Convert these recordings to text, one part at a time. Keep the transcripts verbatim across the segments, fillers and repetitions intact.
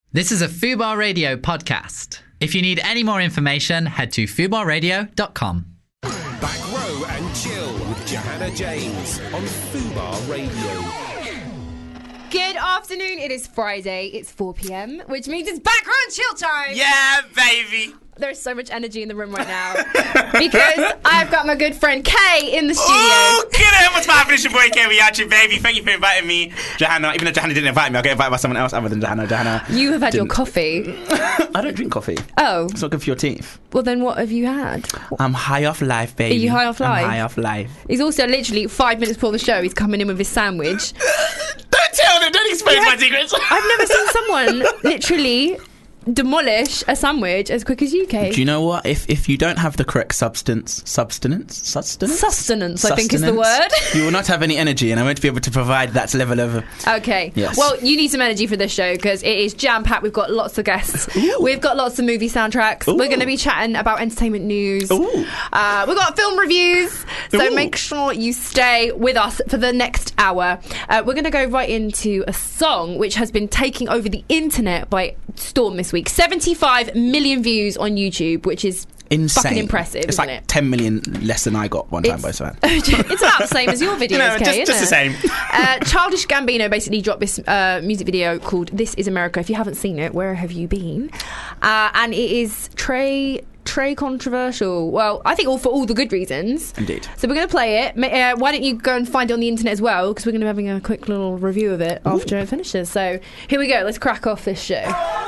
This is a Fubar Radio podcast. If you need any more information, head to fubar radio dot com. Back Row and Chill with Johanna James on Fubar Radio. Good afternoon. It is Friday. It's four p.m, which means it's Back Row and Chill time. Yeah, baby. There's so much energy in the room right now because I've got my good friend Kay in the studio. Oh, get it. What's happening? It's your boy Kay Riachi, baby. Thank you for inviting me, Johanna. Even though Johanna didn't invite me, I'll get invited by someone else other than Johanna. Johanna. You have had didn't. your coffee. I don't drink coffee. Oh. It's not good for your teeth. Well, then what have you had? I'm high off life, baby. Are you high off life? I'm high off life. He's also literally five minutes before the show, he's coming in with his sandwich. Don't tell them. Don't expose my secrets. I've never seen someone literally demolish a sandwich as quick as you, Kate. Do you know what? If if you don't have the correct substance, substance, sustenance, sustenance, I think is the word. You will not have any energy, and I won't be able to provide that level of. Okay. Yes. Well, you need some energy for this show because it is jam packed. We've got lots of guests. Ooh. We've got lots of movie soundtracks. Ooh. We're going to be chatting about entertainment news. Ooh. Uh, we've got film reviews. So Ooh. make sure you stay with us for the next hour. Uh, we're going to go right into a song which has been taking over the internet by storm this week. seventy-five million views on YouTube, which is insane. Fucking impressive, It's isn't like it? ten million less than I got one time by Sven. It's about the same as your videos, You know, Kay, just, isn't just it? the same. Uh, Childish Gambino basically dropped this uh, music video called This Is America. If you haven't seen it, where have you been? Uh, and it is Trey... Trey controversial. Well, I think all for all the good reasons. Indeed. So we're going to play it. Uh, why don't you go and find it on the internet as well? Because we're going to be having a quick little review of it after it finishes. So here we go. Let's crack off this show.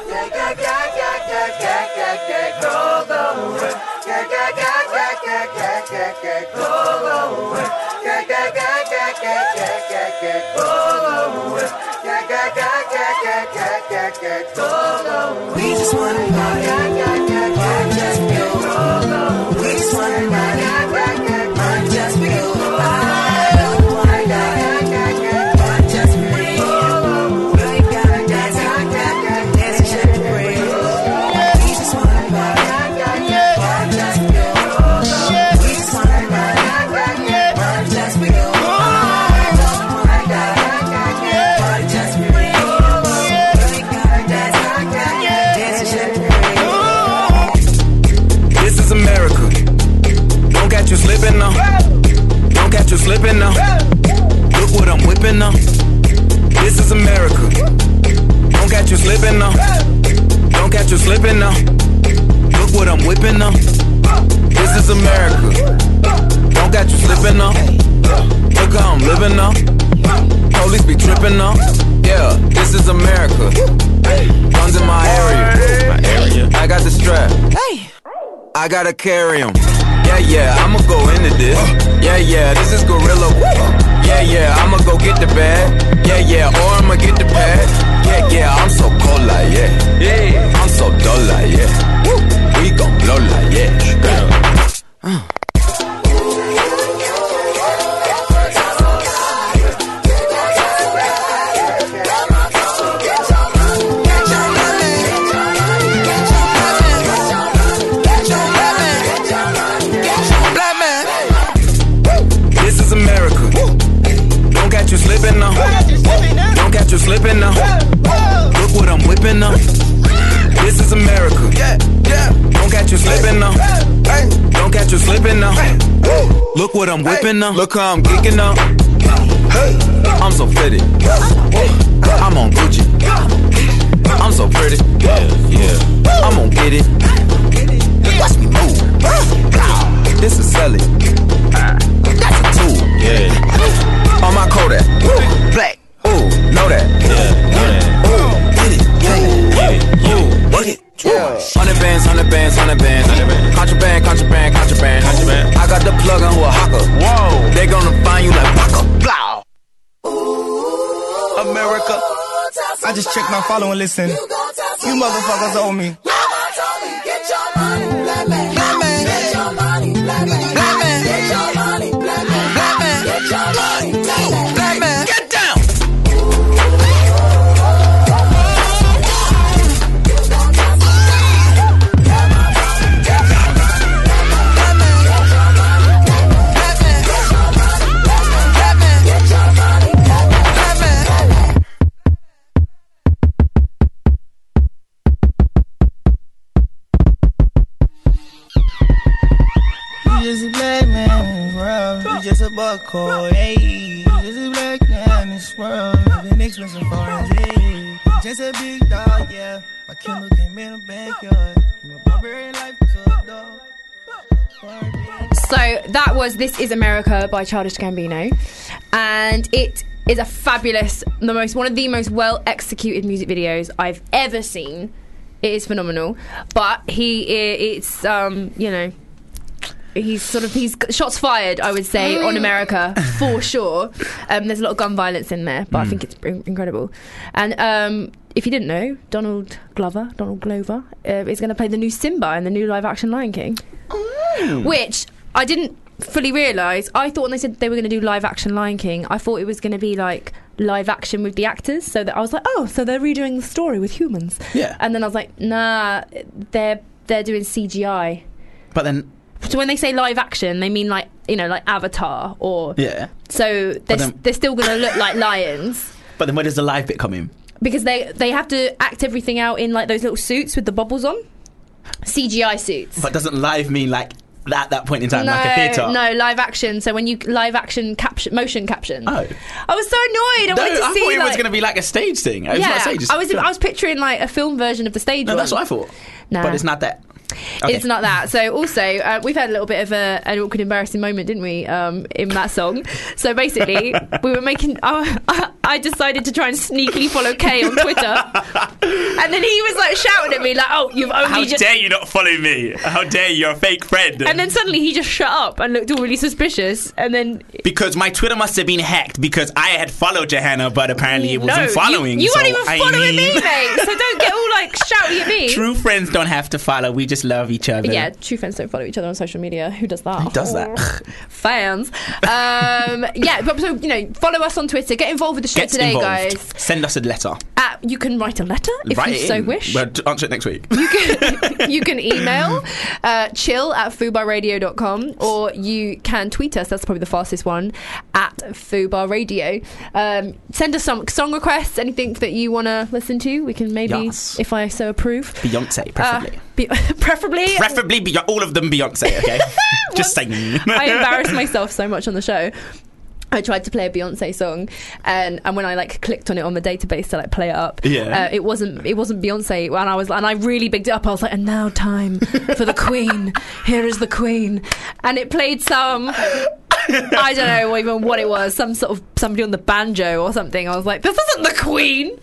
We just want to party. Slipping now, don't catch you slipping now. Look what I'm whipping now. This is America. Don't catch you slipping now. Don't catch you slipping now. Look what I'm whipping now. This is America. Don't catch you slipping now. Look how I'm living now. Police be tripping now. Yeah, this is America. Guns in my area. My area. I got the strap. Hey, I gotta carry 'em. Yeah, yeah, I'ma go into this. Yeah, yeah, this is Gorilla. Yeah, yeah, I'ma go get the bag. Yeah, yeah, or I'ma get the pad. Yeah, yeah, I'm so cold like, yeah. Yeah, I'm so dull like, yeah. We gon' blow like, yeah. Uh. You slipping now. Don't catch you slipping now. Look what I'm whipping now. This is America. Don't catch you slipping now. Don't catch you slipping now. Look what I'm whipping now. Look how I'm geeking now. I'm so fitted. I'm on Gucci. I'm so pretty. Yeah, I'm gonna get it. Watch me move. This is selling. That's a tool. Yeah. On my Kodak, ooh, black, ooh, know that, yeah, know that, ooh, get it, get it, ooh, work it, yeah. Hundred bands, hundred bands, hundred bands, contraband, contraband, contraband, contraband. I got the plug on who a hawker. Whoa, they gonna find you like Waka, blah. America, I just checked my follow and listen. You motherfuckers owe me. Get your money, black man. Black man. Get your money, black man. Black man. Get your money, black man. Black man. Get your money, black man. Black man. Get down. just a black man in this world. You just a buckhole, hey. You just a black man in this world. Living expensive foreign, hey. Just a big dog, yeah. My Kindle came in the backyard. From a barbarian life to a dog. So that was This Is America by Childish Gambino, and it is a fabulous, the most one of the most well executed music videos I've ever seen. It is phenomenal, but he it's um you know he's sort of he's shots fired, I would say, on America for sure. Um, there's a lot of gun violence in there, but mm. I think it's incredible. And um, if you didn't know, Donald Glover, Donald Glover, uh, is going to play the new Simba in the new live-action Lion King, mm. which I didn't fully realise. I thought when they said they were going to do live-action Lion King, I thought it was going to be like live action with the actors. So that I was like, oh, so they're redoing the story with humans. Yeah. And then I was like, nah, they're they're doing C G I. But then. So when they say live action, they mean like, you know, like Avatar or... Yeah. So they're, then, they're still going to look like lions. But then where does the live bit come in? Because they, they have to act everything out in like those little suits with the bubbles on. C G I suits. But doesn't live mean like at that point in time, no, like a theatre? No, live action. So when you live action caption, motion caption. Oh. I was so annoyed. I no, wanted to I see, thought it like, was going to be like a stage thing. It was yeah, not a stage, I was I was picturing like a film version of the stage No, one. that's what I thought. Nah. But it's not that. Okay. It's not that. So also, uh, we've had a little bit of a, an awkward, embarrassing moment, didn't we, um, in that song? So basically, we were making... Uh, I decided to try and sneakily follow Kay on Twitter. And then he was like shouting at me like, oh, you've only How just... dare you not follow me? How dare you? You're a fake friend. And then suddenly he just shut up and looked all really suspicious. And then... Because my Twitter must have been hacked because I had followed Johanna, but apparently it wasn't no, following. You, you so weren't even I following mean... me, mate. So don't get all like shouty at me. True friends don't have to follow. We just love each other. Yeah, true friends don't follow each other on social media. Who does that? Who does that? Fans. Um, yeah, but so, you know, follow us on Twitter. Get involved with the show Get today, involved. guys. Send us a letter. Uh, you can write a letter if Write you it so in. wish. We'll answer it next week. You can, you can email uh, chill at fubar radio dot com, or you can tweet us. That's probably the fastest one, at fubar radio. Um, send us some song requests, anything that you want to listen to. We can maybe, Yes. if I so approve. Beyonce, preferably. Uh, be- preferably. Preferably, be- all of them Beyonce, okay? Just saying. I embarrassed myself so much on the show. I tried to play a Beyonce song, and, and when I like clicked on it on the database to like play it up, Yeah. uh, it wasn't it wasn't Beyonce, and I was and I really bigged it up. I was like, and now time for the Queen. Here is the Queen, and it played some. I don't know even what it was. Some sort of somebody on the banjo or something. I was like, this isn't the Queen.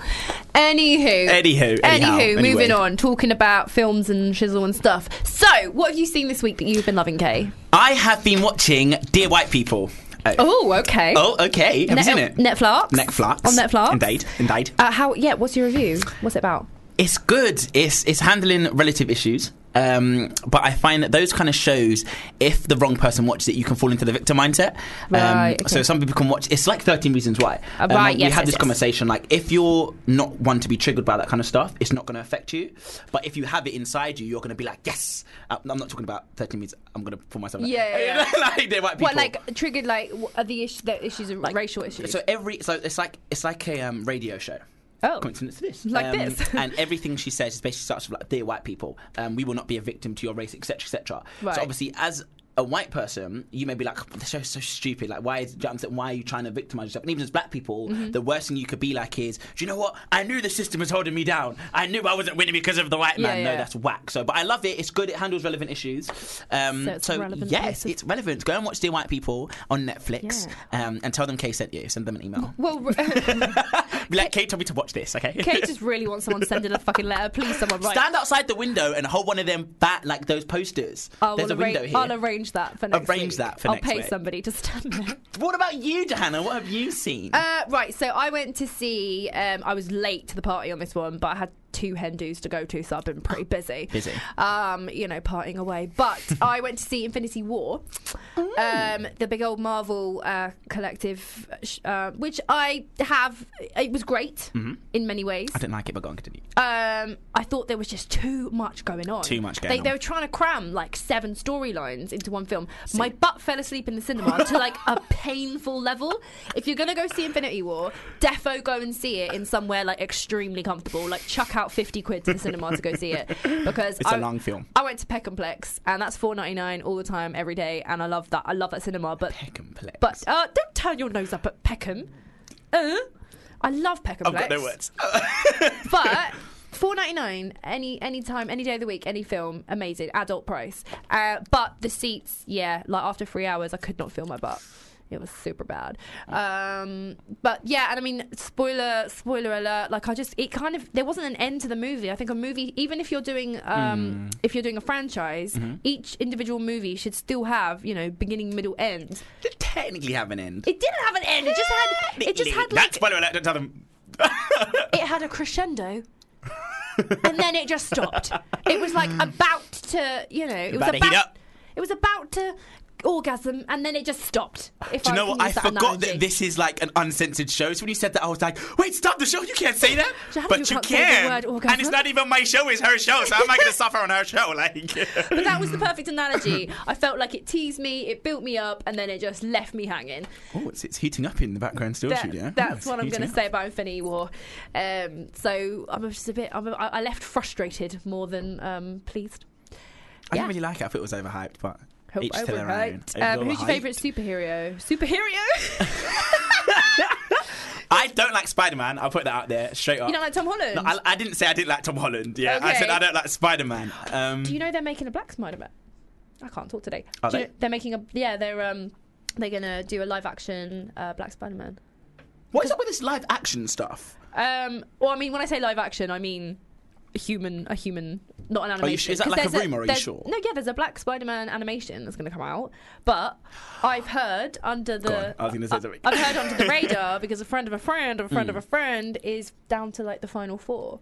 Anywho, Anywho, anyhow, anywho, moving anyway. on, talking about films and shizzle and stuff. So, what have you seen this week that you've been loving, Kay? I have been watching Dear White People. Oh, okay. Oh, okay. Have Net- you seen it? Netflix. Netflix. On Netflix. Indeed. Indeed. Uh, how? Yeah. What's your review? What's it about? It's good. It's it's handling relative issues. Um, but I find that those kind of shows, if the wrong person watches it, you can fall into the victim mindset. Um, Right, okay. So some people can watch. It's like thirteen Reasons Why. Uh, Um, right, we yes, had yes, this yes. conversation. Like, if you're not one to be triggered by that kind of stuff, it's not going to affect you. But if you have it inside you, you're going to be like, yes. Uh, I'm not talking about thirteen Reasons. I'm going to pull myself. Like, Yeah, yeah, yeah. like Dear White People. What, like triggered? Like, what are the issues? The issues of racial issues. So every so it's like it's like a um, radio show. Oh. Coincidence to this. Like Um, this. And everything she says is basically starts with like, dear white people, um, we will not be a victim to your race, et cetera, et cetera. Right. So obviously, as a white person, you may be like, oh, the show's so stupid. Like, why is why are you trying to victimize yourself? And even as black people, Mm-hmm. the worst thing you could be like is, do you know what? I knew the system was holding me down. I knew I wasn't winning because of the white man. Yeah, No, yeah. that's whack. So, but I love it. It's good. It handles relevant issues. Um, So it's relevant yes, places. it's relevant. Go and watch Dear White People on Netflix, um, and tell them Kay sent you. Send them an email. well, Be like, Kate told me to watch this, okay? Kate just really wants someone sending a fucking letter. Please, someone write. Stand outside the window and hold one of them back, like those posters. I'll There's a arra- window here. I'll arrange that for next Arrange week. that for I'll next pay week. somebody to stand there. What about you, Johanna? What have you seen? Uh, right, so I went to see. Um, I was late to the party on this one, but I had two hen do's to go to, so I've been pretty busy. Busy. Um, you know, partying away. But I went to see Infinity War, um, the big old Marvel uh, collective, sh- uh, which I have. It was great in many ways. I didn't like it, but go on, continue. Um, I thought there was just too much going on. Too much going they, on. They were trying to cram like seven storylines into one film. My butt fell asleep in the cinema to like a painful level. If you're gonna go see Infinity War, defo go and see it in somewhere like extremely comfortable. Like chuck out about fifty quid to the cinema to go see it because It's I, a long film. I went to Peckhamplex and that's four ninety-nine all the time, every day, and I love that. I love that cinema. But Peckhamplex. but uh, don't turn your nose up at Peckham. Uh, I love Peckhamplex. I've got no words. But four ninety-nine any any time, any day of the week, any film, amazing, adult price. Uh, but the seats, yeah, like after three hours, I could not feel my butt. It was super bad. Um, but yeah, and I mean, spoiler spoiler alert. Like I just, it kind of, there wasn't an end to the movie. I think a movie, even if you're doing um, mm. if you're doing a franchise, mm-hmm. each individual movie should still have, you know, beginning, middle, end. It technically have an end. It didn't have an end. It just had. It just had like. Spoiler alert! Don't tell them. It had a crescendo. And then it just stopped. It was like about to, you know, it was about about, to heat up. It was about to orgasm, and then it just stopped. If Do you I know can what? I use that forgot analogy. that this is like an uncensored show. So when you said that, I was like, "Wait, stop the show! You can't say that." Jahan, but you you can't say the can, word orgasm. and it's not even my show; it's her show. So how am I going to suffer on her show? Like, But that was the perfect analogy. I felt like it teased me, it built me up, and then it just left me hanging. oh, it's, it's heating up in the background still, That- studio. that's Oh, what I'm heating going to up. say about Infinity War. Um, so I'm just a bit. I'm a, I left frustrated more than um, pleased. I Yeah. didn't really like it. I thought it was overhyped, but Hope each to their own. overhyped. It was Um, who's your overhyped. favourite superhero? Superhero? I don't like Spider-Man. I'll put that out there straight up. You don't like Tom Holland? No, I, I didn't say I didn't like Tom Holland. Yeah, I Okay. said I don't like Spider-Man. Um, Do you know they're making a black Spider-Man? I can't talk today. Are Do you they? know- they're making a yeah. They're um they're gonna do a live action uh, Black Spider-Man. what is up with this live action stuff? Um, well, I mean, when I say live action, I mean a human, a human, not an animation. Are you sure? Is that 'Cause like a there's rumour, are you there's- sure? No, yeah, there's a Black Spider-Man animation that's going to come out. But I've heard under Go the on, I was gonna say something. I've heard under the radar because a friend of a friend of a friend Mm. of a friend is down to like the final four.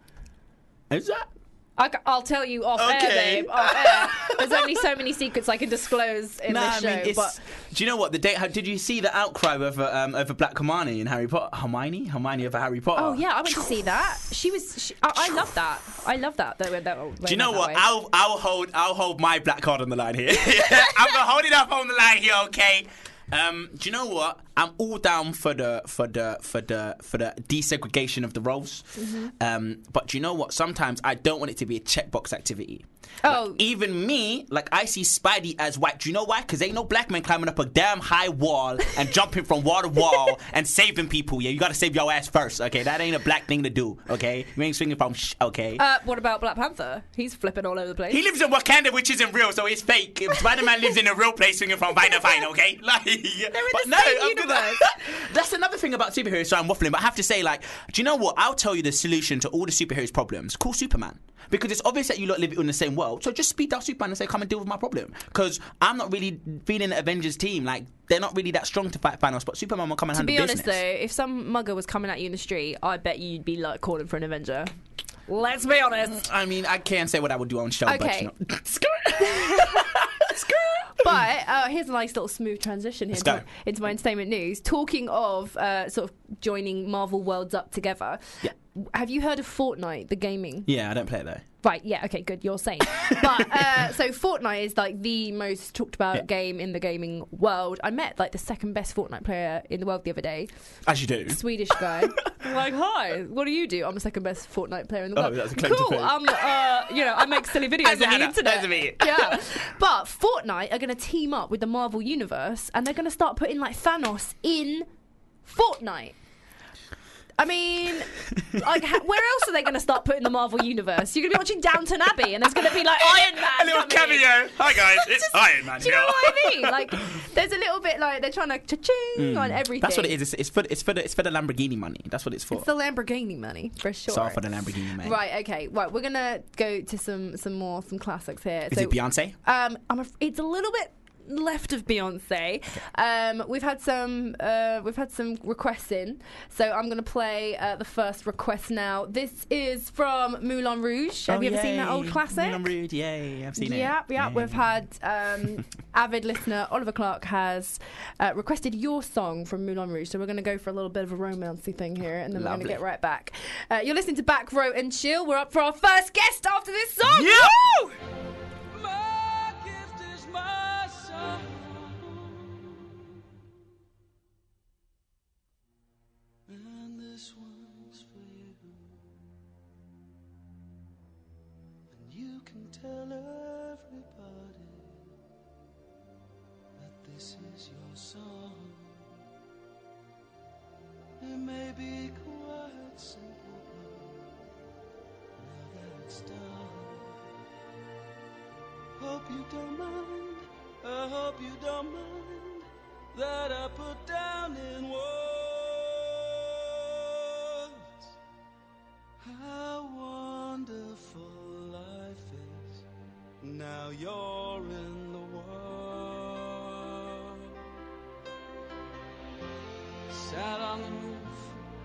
Is that? I, will tell you off Okay. air, babe. Off air. There's only so many secrets I can disclose in Nah, this show. I mean, it's, but do you know what the date? How, did you see the outcry over um, over Black Hermione in Harry Potter? Hermione, Hermione over Harry Potter. oh yeah, I went to see that. She was. She, I, I love that. I love that. that, that, that Do you know that what? way. I'll I'll hold I'll hold my black card on the line here. I'm gonna hold it up on the line here, okay? Um, do you know what? I'm all down for the for the for the for the desegregation of the roles. Mm-hmm. Um, but do you know what? Sometimes I don't want it to be a checkbox activity. Oh. Like, even me, like I see Spidey as white. Do you know why? Because ain't no black man climbing up a damn high wall and jumping from wall to wall and saving people. Yeah, you gotta save your ass first. Okay, that ain't a black thing to do. Okay, you ain't swinging from. Sh- okay. Uh, what about Black Panther? He's flipping all over the place. He lives in Wakanda, which isn't real, so it's fake. If Spider-Man lives in a real place, swinging from vine to vine, okay? Like, they're in the same universe. That's another thing about superheroes, so I'm waffling, but I have to say, like, do you know what? I'll tell you the solution to all the superheroes' problems. Call Superman. Because it's obvious that you lot live in the same world, so just speed out Superman and say, come and deal with my problem. Because I'm not really feeling the Avengers team. Like, they're not really that strong to fight Thanos, but Superman will come and to handle be honest, business. though, if some mugger was coming at you in the street, I bet you'd be like calling for an Avenger. Let's be honest. I mean, I can't say what I would do on show, Okay. but you know. But uh, here's a nice little smooth transition here Let's into, go. into my entertainment news. Talking of uh, sort of joining Marvel worlds up together. Yeah. Have you heard of Fortnite, the gaming? Yeah, I don't play it, though. Right, yeah, okay, good, you're sane. But, uh, so Fortnite is like the most talked about Yeah. game in the gaming world. I met like the second best Fortnite player in the world the other day. As you do. Swedish guy. I'm like, hi, what do you do? I'm the second best Fortnite player in the Oh, world. that's a claim to cool. fame. Um, uh, you know, I make silly videos on the Anna, internet. that's me. Yeah, but Fortnite are going to team up with the Marvel Universe, and they're going to start putting like Thanos in Fortnite. I mean, like, ha- where else are they going to start putting the Marvel Universe? You're going to be watching Downton Abbey, and there's going to be like Iron Man. A little coming in. cameo. Hi, guys. It's Just- Iron Man Do you here. know what I mean? Like, there's a little bit like they're trying to cha-ching on everything. That's what it is. It's, it's for it's for the it's for the Lamborghini money. That's what it's for. It's the Lamborghini money for sure. It's all for the Lamborghini money. Right. Okay. Right. We're gonna go to some some more some classics here. Is it Beyonce? Um, I'm. A, it's a little bit left of Beyonce. Um, we've had some uh, we've had some requests in, so I'm gonna play uh, the first request now. This is from Moulin Rouge. Have Oh, you ever seen that yay. old classic? Moulin Rouge, yay! I've seen it. Yeah, yeah. Yay. We've had um, avid listener Oliver Clark has uh, requested your song from Moulin Rouge, so we're going to go for a little bit of a romancy thing here, and then we're Lovely. going to get right back. Uh, you're listening to Back Row and Chill. We're up for our first guest after this song. Yeah! Woo! My gift is my song. And this one's for you. can tell everybody that this is your song. It may be quite simple, but now that it's done, hope you don't mind, I hope you don't mind that I put down in words how wonderful life is. Now you're in the world. Sat on the roof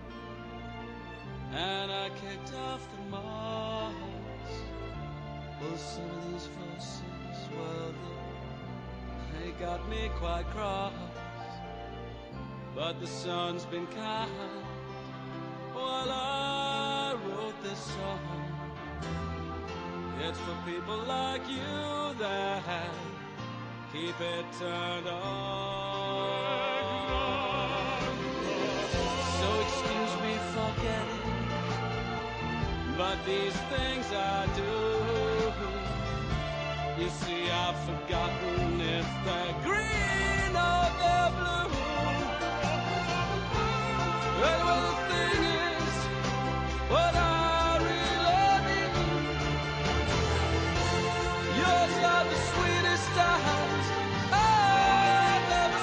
and I kicked off the moss. Well, some of these verses, well, they, they got me quite cross. But the sun's been kind while I wrote this song. It's for people like you that keep it turned on. So excuse me for getting, but these things I do, you see I've forgotten if they're green or they're blue. Well, well, the thing is, what I really need, yours are the sweetest eyes I've ever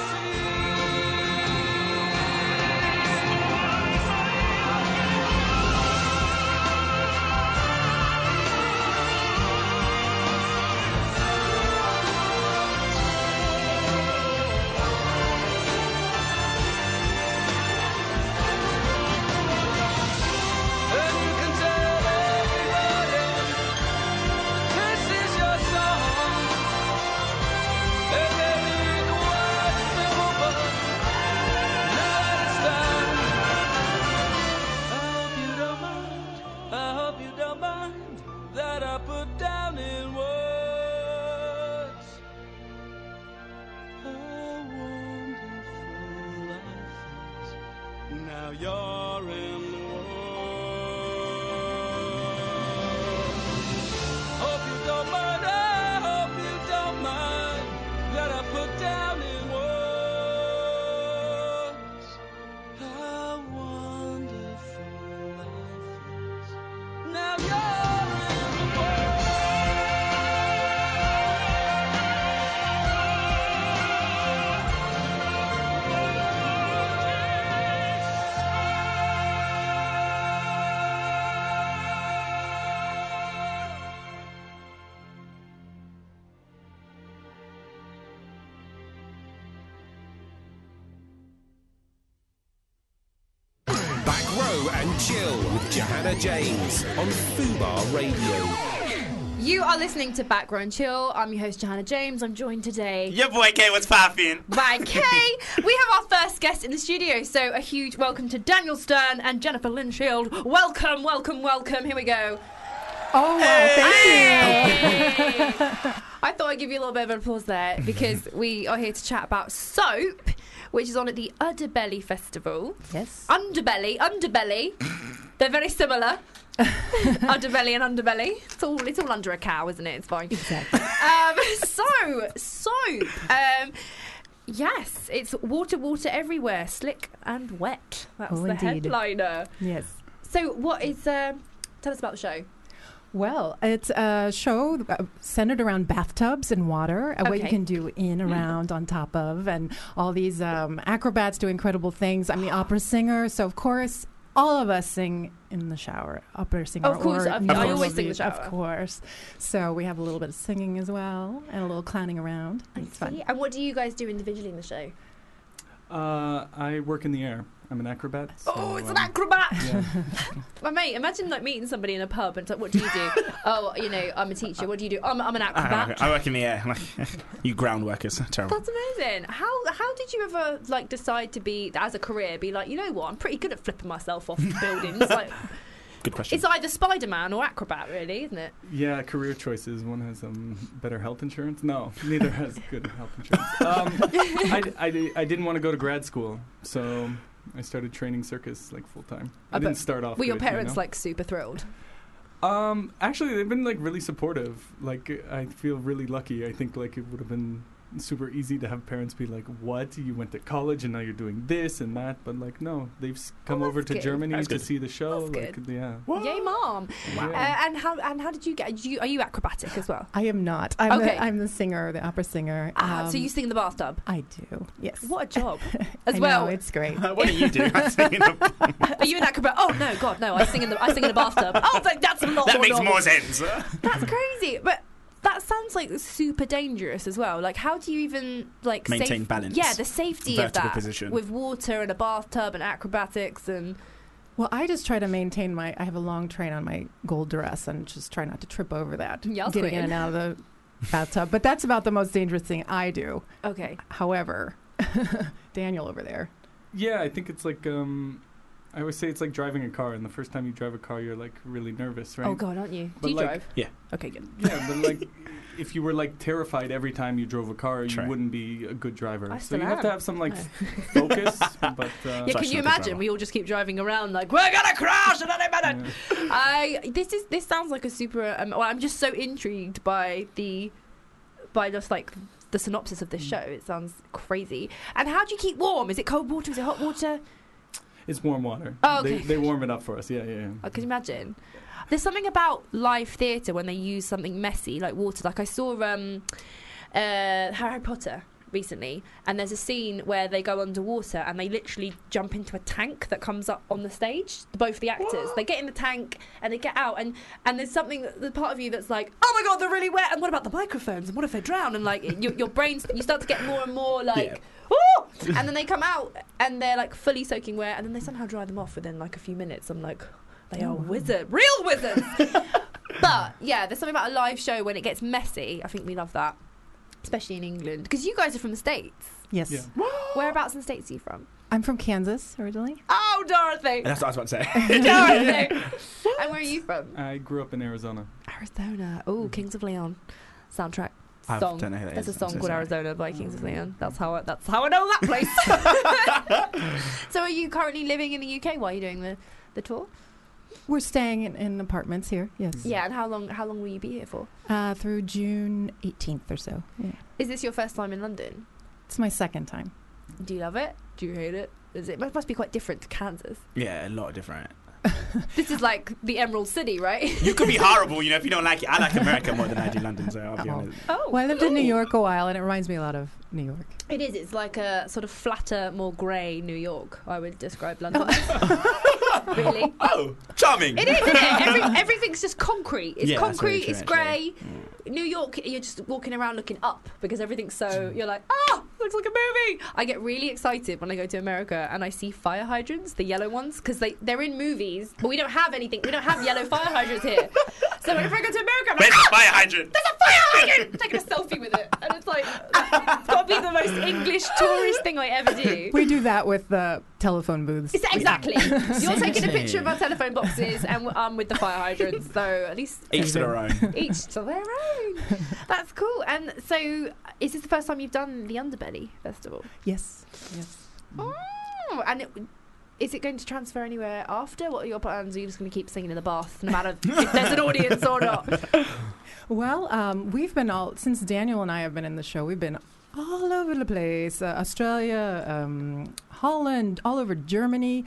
And Chill with Johanna James on Fubar Radio. You are listening to Back Row and Chill. I'm your host, Johanna James. I'm joined today Your boy Kay, what's poppin'? by Kay. We have our first guest in the studio, so a huge welcome to Daniel Stern and Jennifer Lynn Shield. Welcome, welcome, welcome. Here we go. Oh, well, thank Hey! I thought I'd give you a little bit of an applause there because we are here to chat about soap, which is on at the Underbelly Festival. Yes. Underbelly, Underbelly. They're very similar. Underbelly and Underbelly. It's all it's all under a cow, isn't it? It's fine. Exactly. Um, so, soap. Um, yes, it's water, water everywhere, slick and wet. That's Oh, the indeed. headliner. Yes. So, what is? Um, tell us about the show. Well, it's a show uh, centered around bathtubs and water, uh, what you Okay. can do in, around, on top of, and all these um, acrobats do incredible things. I'm the opera singer, so of course, all of us sing in the shower. Opera singer. Of course, or I- most I always of sing in you, the shower. Of course. So we have a little bit of singing as well, and a little clowning around. It's fun. And what do you guys do individually in the show? Uh, I work in the air. I'm an acrobat. So, Oh, it's an um, acrobat! Yeah. My mate, imagine like meeting somebody in a pub and it's like, what do you do? Oh, you know, I'm a teacher. What do you do? I'm, I'm an I, acrobat. I work in the air. Like, you ground workers. Terrible. That's amazing. How how did you ever like decide to be as a career be like, you know what, I'm pretty good at flipping myself off buildings. Like, Good question. it's either Spider-Man or acrobat, really, isn't it? Yeah, career choices. One has um, better health insurance. No, neither has good health insurance. Um, I, I, I didn't want to go to grad school, so I started training circus like full time. I Uh, didn't but start off. Were your good, you parents know? like super thrilled? Um, actually, they've been like really supportive. Like, I feel really lucky. I think like it would have been super easy to have parents be like, "What? You went to college and now you're doing this and that." But like, no, they've s- come Oh, over that's to good. Germany That's to good. see the show. That's Like, good. yeah. Yay, mom! Wow. Uh, and how and how did you get? Did you, are you acrobatic as well? I am not. I'm, Okay. the, I'm the singer, the opera singer. Ah, Um, so you sing in the bathtub? I do. Yes. What a job! As I well. know, it's great. what do you do? I'm singing the- Are you an acrobat? Oh no, God, no! I sing in the I sing in the bathtub. Oh, but that's a lot that more makes normal. more sense. That's crazy, but that sounds like super dangerous as well. Like, how do you even like Maintain safe- balance. Yeah, the safety of Vertical that position. with water and a bathtub and acrobatics and. Well, I just try to maintain my. I have a long train on my gold dress and just try not to trip over that. Ja, getting in and out of the bathtub. But that's about the most dangerous thing I do. Okay. However, Daniel over there. Yeah, I think it's like um, I always say it's like driving a car. And the first time you drive a car, you're like really nervous, right? Oh God, aren't you? But do you like- drive? Yeah. Okay, good. Yeah, but like, if you were like terrified every time you drove a car, you True. wouldn't be a good driver. I so still you have to am. have some like No. focus. But uh, Yeah, So can I you should imagine? drive. We all just keep driving around like we're gonna crash and I don't know. yeah. I this is this sounds like a super. Um, well, I'm just so intrigued by the by just like the synopsis of this show. It sounds crazy. And how do you keep warm? Is it cold water? Is it hot water? It's warm water. Oh, okay. They they warm it up for us. Yeah, yeah. yeah. I can imagine. There's something about live theatre when they use something messy like water. Like I saw um, uh, Harry Potter recently, and there's a scene where they go underwater and they literally jump into a tank that comes up on the stage. Both the actors, they get in the tank and they get out, and and there's something, the part of you that's like, oh my God, they're really wet. And what about the microphones? And what if they drown? And like your, your brains, you start to get more and more like. Woo! And then they come out and they're like fully soaking wet, and then they somehow dry them off within like a few minutes. I'm like, they are wizards, real wizards. But yeah, there's something about a live show when it gets messy. I think we love that, especially in England, because you guys are from the States. Yes. Yeah. Whereabouts in the States are you from? I'm from Kansas originally. Oh, Dorothy. That's what I was about to say. Dorothy. And where are you from? I grew up in Arizona. Arizona. Oh, Kings of Leon soundtrack. I Song. don't know who that There's is. a song I'm so called sorry. Arizona by Kings of Leon. That's how I, that's how I know that place. So, are you currently living in the U K while you're doing the, the tour? We're staying in, in apartments here. Yes. Yeah, and how long how long will you be here for? Uh, through June eighteenth or so. Yeah. Is this your first time in London? It's my second time. Do you love it? Do you hate it? Is it, it must be quite different to Kansas. Yeah, a lot different. This is like the Emerald City, right? You could be horrible, you know, if you don't like it. I like America more than I do London, so I'll be Oh. honest. Oh, Well, I lived in New York a while, and it reminds me a lot of New York. it is. It's like a sort of flatter, more grey New York. I would describe London. Really? Oh, charming. It is, isn't it? Every, everything's just concrete. It's Yeah, that's very concrete, true, it's actually. grey. New York, you're just walking around looking up because everything's so, you're like, ah, looks like a movie. I get really excited when I go to America and I see fire hydrants, the yellow ones, because they, they're in movies, but we don't have anything. We don't have yellow fire hydrants here. So if I go to America, I'm like, Where's ah, the fire hydrant? there's a fire hydrant! I'm taking a selfie with it. And it's like, it's got to be the most English tourist thing I ever do. We do that with the telephone booths. It's exactly. You're taking a Seriously? picture of our telephone boxes, and I'm with the fire hydrants. So at least Each to their own. each to their own. That's cool. And so, is this the first time you've done the Underbelly Festival? Yes. Yes. Oh, and it, is it going to transfer anywhere after? What are your plans? Are you just going to keep singing in the bath, no matter if there's an audience or not? Well, um, we've been all since Daniel and I have been in the show. We've been all over the place: uh, Australia, um, Holland, all over Germany.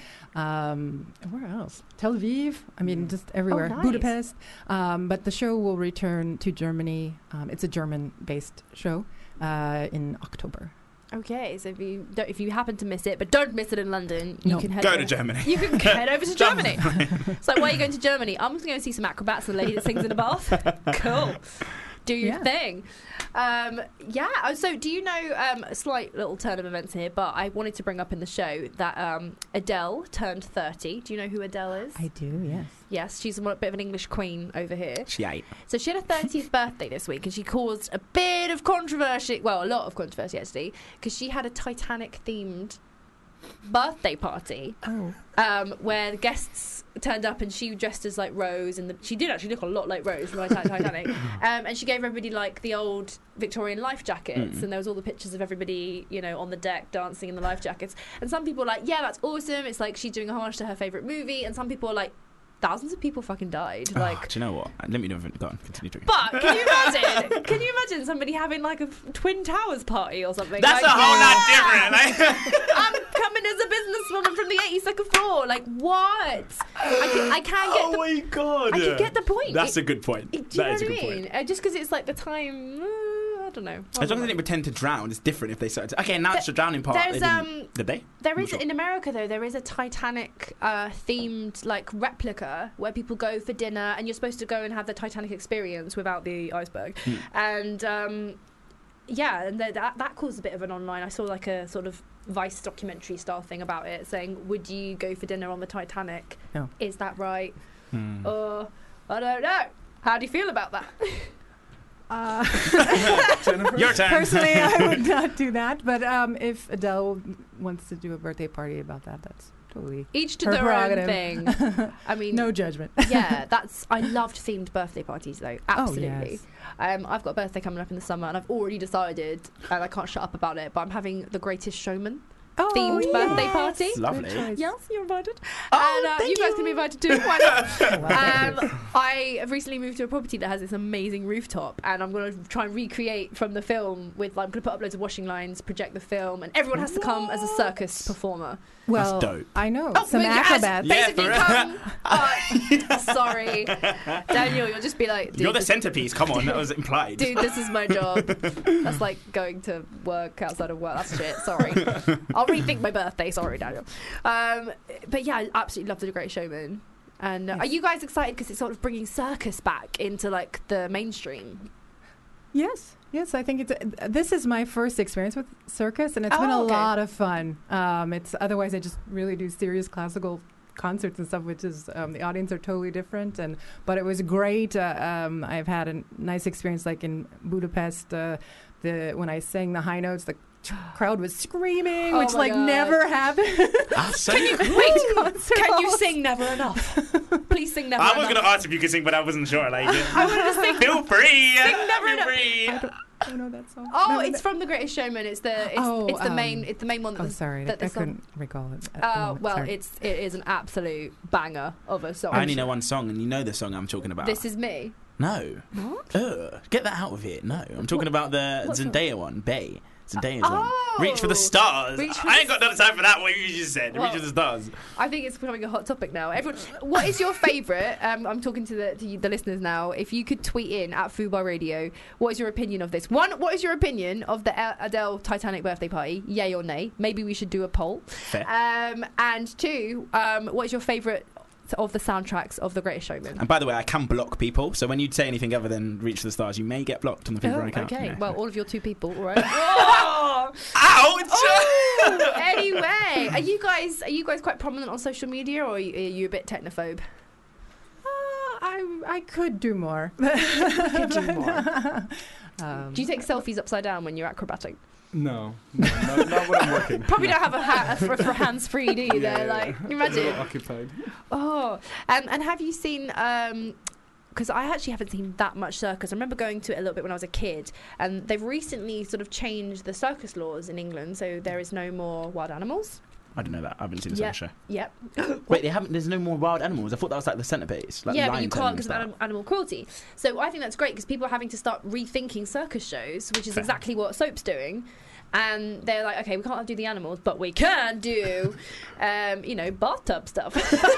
Um, where else? Tel Aviv. I mean, just everywhere. nice. Budapest. Um, but the show will return to Germany. Um, it's a German-based show uh, in October. Okay, so if you don't, if you happen to miss it, but don't miss it in London, you No. can head Go over. to Germany. You can head over to Germany. So why are you going to Germany? I'm just going to see some acrobats and a lady that sings in a bath. Cool. Do your Yeah. thing. Um, yeah. oh, So do you know, um, a slight little turn of events here, but I wanted to bring up in the show that um, Adele turned thirty. Do you know who Adele is? I do, yes. Yes, she's a bit of an English queen over here. She ate. So she had her thirtieth birthday this week, and she caused a bit of controversy. Well, a lot of controversy actually, because she had a Titanic-themed birthday party Oh. um, where the guests turned up, and she dressed as like Rose, and the, she did actually look a lot like Rose from Titanic. um, and she gave everybody like the old Victorian life jackets, Mm. and there was all the pictures of everybody, you know, on the deck dancing in the life jackets. And some people were like, "Yeah, that's awesome. It's like she's doing a homage to her favorite movie," and some people are like, thousands of people fucking died. Oh, Like, do you know what? Let me know. Go on, continue talking. but can you imagine? Can you imagine somebody having like a f- Twin Towers party or something? That's like, a whole lot yeah, different. Like, I'm coming as a businesswoman from the eighty-second floor. Like, what? I, can, I can't get oh the. my god! I can get the point. That's It- a good point. it- do you That know is a what good I mean? point. Uh, just because it's like the time. Uh, I don't know. I As don't long as know. they didn't pretend to drown, it's different if they started. To, okay, now it's the drowning part. there's, they didn't- um, Did they? There I'm is not sure. in America though. There is a Titanic uh, themed like replica where people go for dinner, and you're supposed to go and have the Titanic experience without the iceberg. Hmm. And um, yeah, and th- that that caused a bit of an online. I saw like a sort of Vice documentary style thing about it, saying, "Would you go for dinner on the Titanic? No. Is that right? Hmm. Or I don't know. How do you feel about that?" Uh, Your turn. personally, I would not do that. But um, if Adele wants to do a birthday party about that, that's totally Each to her their prerogative. own thing. I mean, no judgment. yeah, that's. I loved themed birthday parties though. Absolutely. Oh, yes. Um, I've got a birthday coming up in the summer, and I've already decided, and I can't shut up about it. But I'm having the Greatest Showman Oh, themed yes. birthday party. Lovely. Good choice. Yes, you're invited. Oh, and uh, thank you guys you. can be invited too. Why not? Wow. um, I have recently moved to a property that has this amazing rooftop, and I'm going to try and recreate from the film. With like, I'm going to put up loads of washing lines, project the film, and everyone has to come as a circus performer. Well, dope. I know Oh, some well, yes, acrobats. Yeah, basically for- come. Uh, sorry, Daniel. You'll just be like, dude, You're the this- centerpiece. Come on, that was implied. Dude, this is my job. That's like going to work outside of work. That's shit. Sorry. I'll rethink my birthday. Sorry, Daniel. Um, but yeah, I absolutely love The Great Showman. And uh, Yes. are you guys excited because it's sort of bringing circus back into like the mainstream? Yes, yes. I think it's. Uh, this is my first experience with circus, and it's Oh, been a okay. lot of fun. Um, it's otherwise I just really do serious classical concerts and stuff, which is um, the audience are totally different. And but it was great. Uh, um, I've had a nice experience, like in Budapest. Uh, the when I sang the high notes, the crowd was screaming, Oh which my like God. never happened. Ah, so Can you cool. wait? Concert Can you halls. sing Never Enough? Please sing Never I Enough. was going to ask if you could sing, but I wasn't sure. Like, I wanted to sing. feel free. Sing Never feel Enough. free. I don't, I don't know that song. Oh, No, it's no. from The Greatest Showman. It's the it's, Oh, it's the um, main it's the main one. That Oh, the, sorry, that I, the I song- couldn't recall it. At the Uh, moment, well, sorry. it's it is an absolute banger of a song. I only know one song, and you know the song I'm talking about. This Is Me. No. What? Ugh. Get that out of here. No. I'm talking about the what song? Zendaya one, Bay. Zendaya's Oh. one. Reach for the stars. Reach for I the ain't got no time for that, what you just said. Well, Reach for the stars. I think it's becoming a hot topic now. Everyone, what is your favourite? Um, I'm talking to the to you, the listeners now. If you could tweet in at Fubar Radio, what is your opinion of this? One, what is your opinion of the A- Adele Titanic birthday party? Yay or nay? Maybe we should do a poll. Fair. Um, and two, um, what is your favourite of the soundtracks of The Greatest Showman? And by the way, I can block people, so when you say anything other than Reach for the Stars, you may get blocked on the Fever Oh, account. okay. Yeah. Well, all of your two people, all right? oh! Ouch! Oh! Anyway, are you guys are you guys quite prominent on social media, or are you, are you a bit technophobe? Uh, I I could do more. Could do more. Um, Do you take selfies upside down when you're acrobating? No, no not, not when I'm working. Probably don't have a hat for, for hands free, do you? Yeah, there, yeah, like yeah. imagine. A little occupied. Oh, um, and have you seen? Um, because I actually haven't seen that much circus. I remember going to it a little bit when I was a kid, and they've recently sort of changed the circus laws in England, so there is no more wild animals. I don't know that. I haven't seen the Yeah. show. Yep. Wait, they haven't. There's no more wild animals. I thought that was like the centerpiece. Like yeah, but lion you tamer can't and because of stuff. animal, animal cruelty. So I think that's great because people are having to start rethinking circus shows, which is Fair. exactly what Soap's doing. And they're like, okay, we can't do the animals, but we can do, um, you know, bathtub stuff.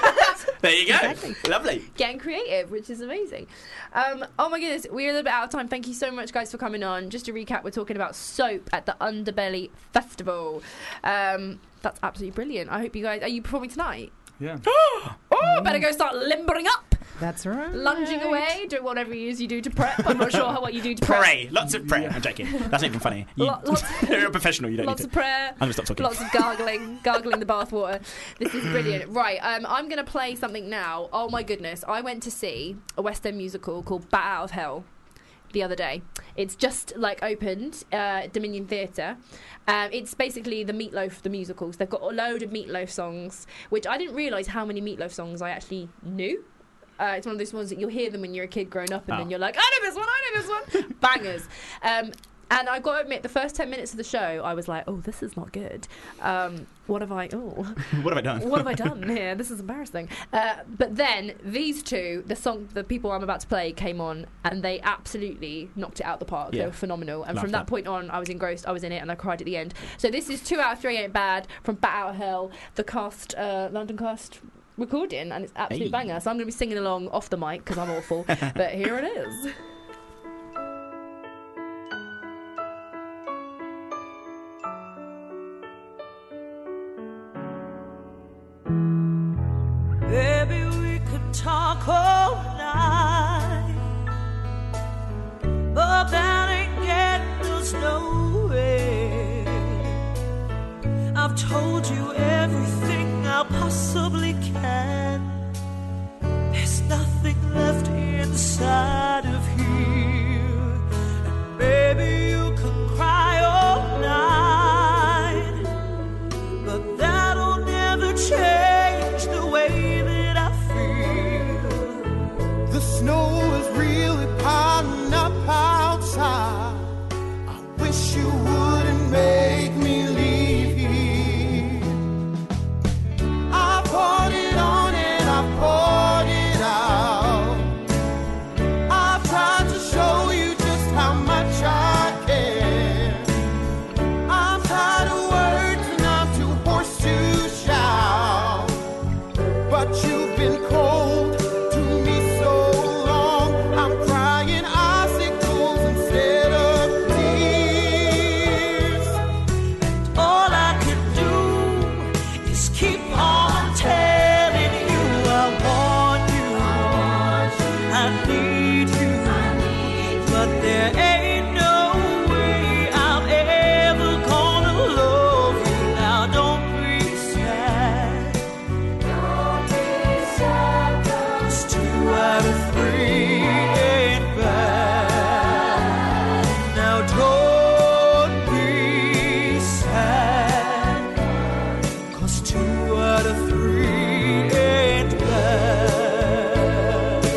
There you go. Exactly. Lovely. Getting creative, which is amazing. Um, oh my goodness, we're a little bit out of time. Thank you so much, guys, for coming on. Just to recap, we're talking about Soap at the Underbelly Festival. Um, that's absolutely brilliant. I hope you guys... Are you performing tonight? Yeah. Oh, better go start limbering up. That's right. Lunging away, do whatever it is you do to prep. I'm not sure how, what you do to prep. Pray. Lots of prayer. I'm joking. That's not even funny. You, Lo- lots- you're a professional. You don't Lots need of to. prayer. I'm going to stop talking. Lots of gargling, gargling the bathwater. This is brilliant. Right, um, I'm going to play something now. Oh my goodness. I went to see a West End musical called Bat Out of Hell the other day. It's just like opened uh, Dominion Theatre. Um, it's basically the Meatloaf, the musicals. They've got a load of Meatloaf songs, which I didn't realise how many Meatloaf songs I actually knew. Uh, it's one of those ones that you'll hear them when you're a kid growing up, and Oh. then you're like, I know this one, I know this one. Bangers. Um, And I got to admit, the first ten minutes of the show, I was like, oh, this is not good. Um, what have I... Oh, What have I done? what have I done here? This is embarrassing. Uh, but then these two, the song, the people I'm about to play came on, and they absolutely knocked it out the park. Yeah. They were phenomenal. And Loved from that it. point on, I was engrossed. I was in it, and I cried at the end. So this is Two Out of Three Ain't Bad from Bat Out of Hell, the cast, uh, London cast recording, and it's absolute Hey. banger. So I'm going to be singing along off the mic because I'm awful. But here it is. Baby, we could talk all night, but that ain't getting us nowhere. I've told you everything I possibly can. There's nothing left inside of here. And baby, you could cry all night, but that'll never change the way that I feel. The snow is really piling up outside. I wish you wouldn't make me leave here. I poured it on and I poured it out. I've tried to show you just how much I care. I'm tired of words and I'm too hoarse to shout. But you've been cold to me so long. I'm crying icicles instead of tears. All I can do is keep on telling you I want you, I need you, but there ain't no way I'm ever gonna love you. Now don't be sad, 'cause two out of three ain't bad. Now don't be sad, 'cause two out of three ain't bad.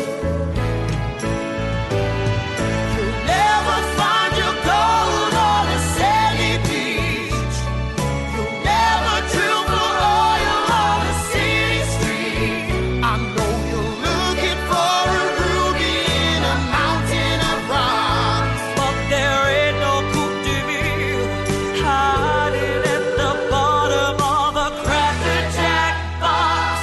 You'll never find your gold on a sandy beach. You'll never drill for oil on a city street. I know you're looking for a ruby in a mountain of rocks. But there ain't no Coupe de Ville hiding at the bottom of a Cracker Jack box.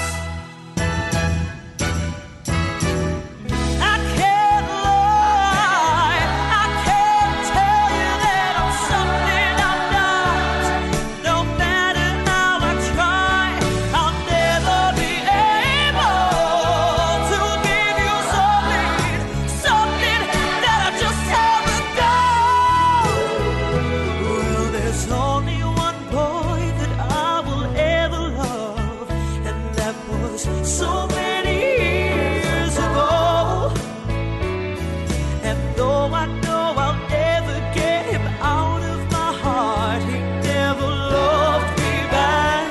I can't lie, I can't tell you that I'm something I'm not. No matter how I try, I'll never be able to give you something, something that I just haven't got. Well, there's only one boy that I will ever love, and that was so many years ago. And though I know I'll never get him out of my heart, he never loved me back.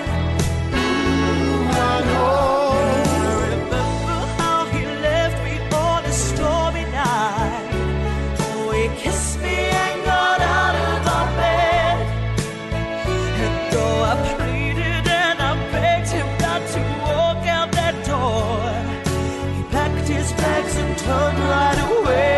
I know. I remember how he left me on a stormy night. Oh, he kissed me and got out of my bed. And though I pleaded and I begged him not to walk out that door, he packed his bags and turned right away.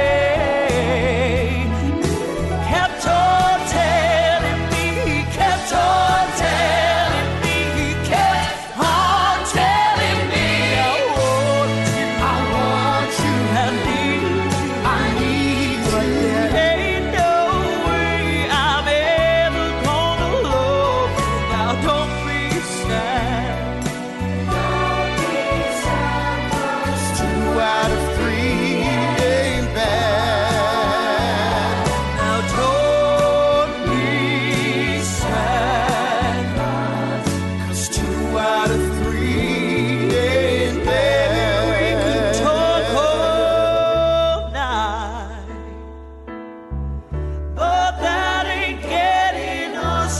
Kept on telling me, he kept on telling me, he kept on telling me, I want you, I want you. I need you, I need but you. there ain't no way I'm ever gonna love you. Now don't be sad, Two out of three ain't bad. now don't be sad. 'Cause two out of three ain't bad. Talk all night, but that ain't getting us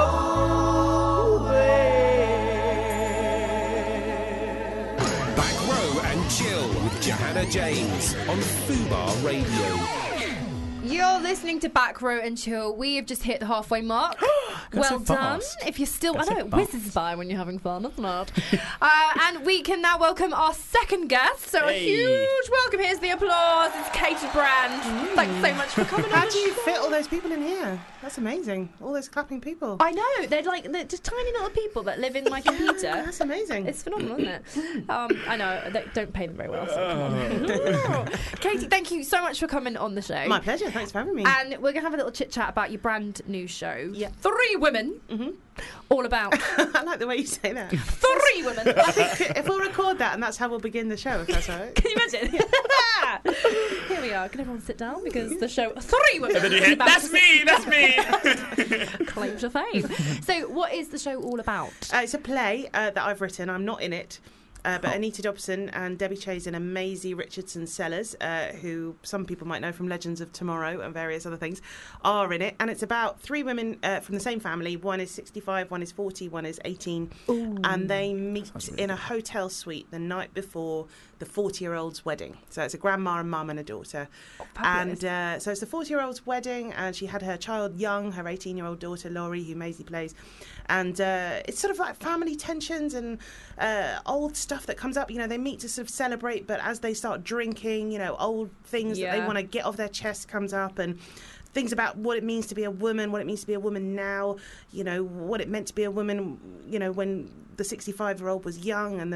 nowhere. Back Row and Chill with Johanna James on Fubar Radio. You're listening to Back Row and Chill. We have just hit the halfway mark. Well so done. fast. If you're still, That's I know so it fast. whizzes by when you're having fun, isn't it? uh, and we can now welcome our second guest. So Hey. a huge welcome. Here's the applause. It's Katie Brand. Thanks so much for coming. How on do the you show. fit all those people in here? That's amazing. All those clapping people. I know they're like they're just tiny little people that live in my computer. That's amazing. It's phenomenal, isn't it? Um, I know they don't pay them very well. So come on. Katie, thank you so much for coming on the show. My pleasure. Thanks for having me. And we're gonna have a little chit chat about your brand new show. Yeah. Three women. Mhm. All about I like the way you say that. three women. I think if we'll record that, and that's how we'll begin the show, if that's all right. Can you imagine? Here we are. Can everyone sit down because the show Three Women. And then you hear, is about that's to me, that's me. claim to fame. So, what is the show all about? Uh, it's a play uh, that I've written. I'm not in it. Uh, but Anita Dobson and Debbie Chazen and Maisie Richardson Sellers, uh, who some people might know from Legends of Tomorrow and various other things, are in it. And it's about three women uh, from the same family. One is sixty-five, one is forty, one is eighteen. Ooh. And they meet in a hotel suite the night before the forty-year-old's wedding. So it's a grandma, a mum and a daughter. fabulous. And uh, so it's the forty-year-old's wedding, and she had her child young, her eighteen-year-old daughter, Laurie, who Maisie plays. And uh, it's sort of like family tensions and uh, old stuff that comes up. You know, they meet to sort of celebrate, but as they start drinking, you know, old things that they Yeah. want to get off their chest comes up, and things about what it means to be a woman, what it means to be a woman now, you know, what it meant to be a woman, you know, when the sixty-five-year-old was young, and the,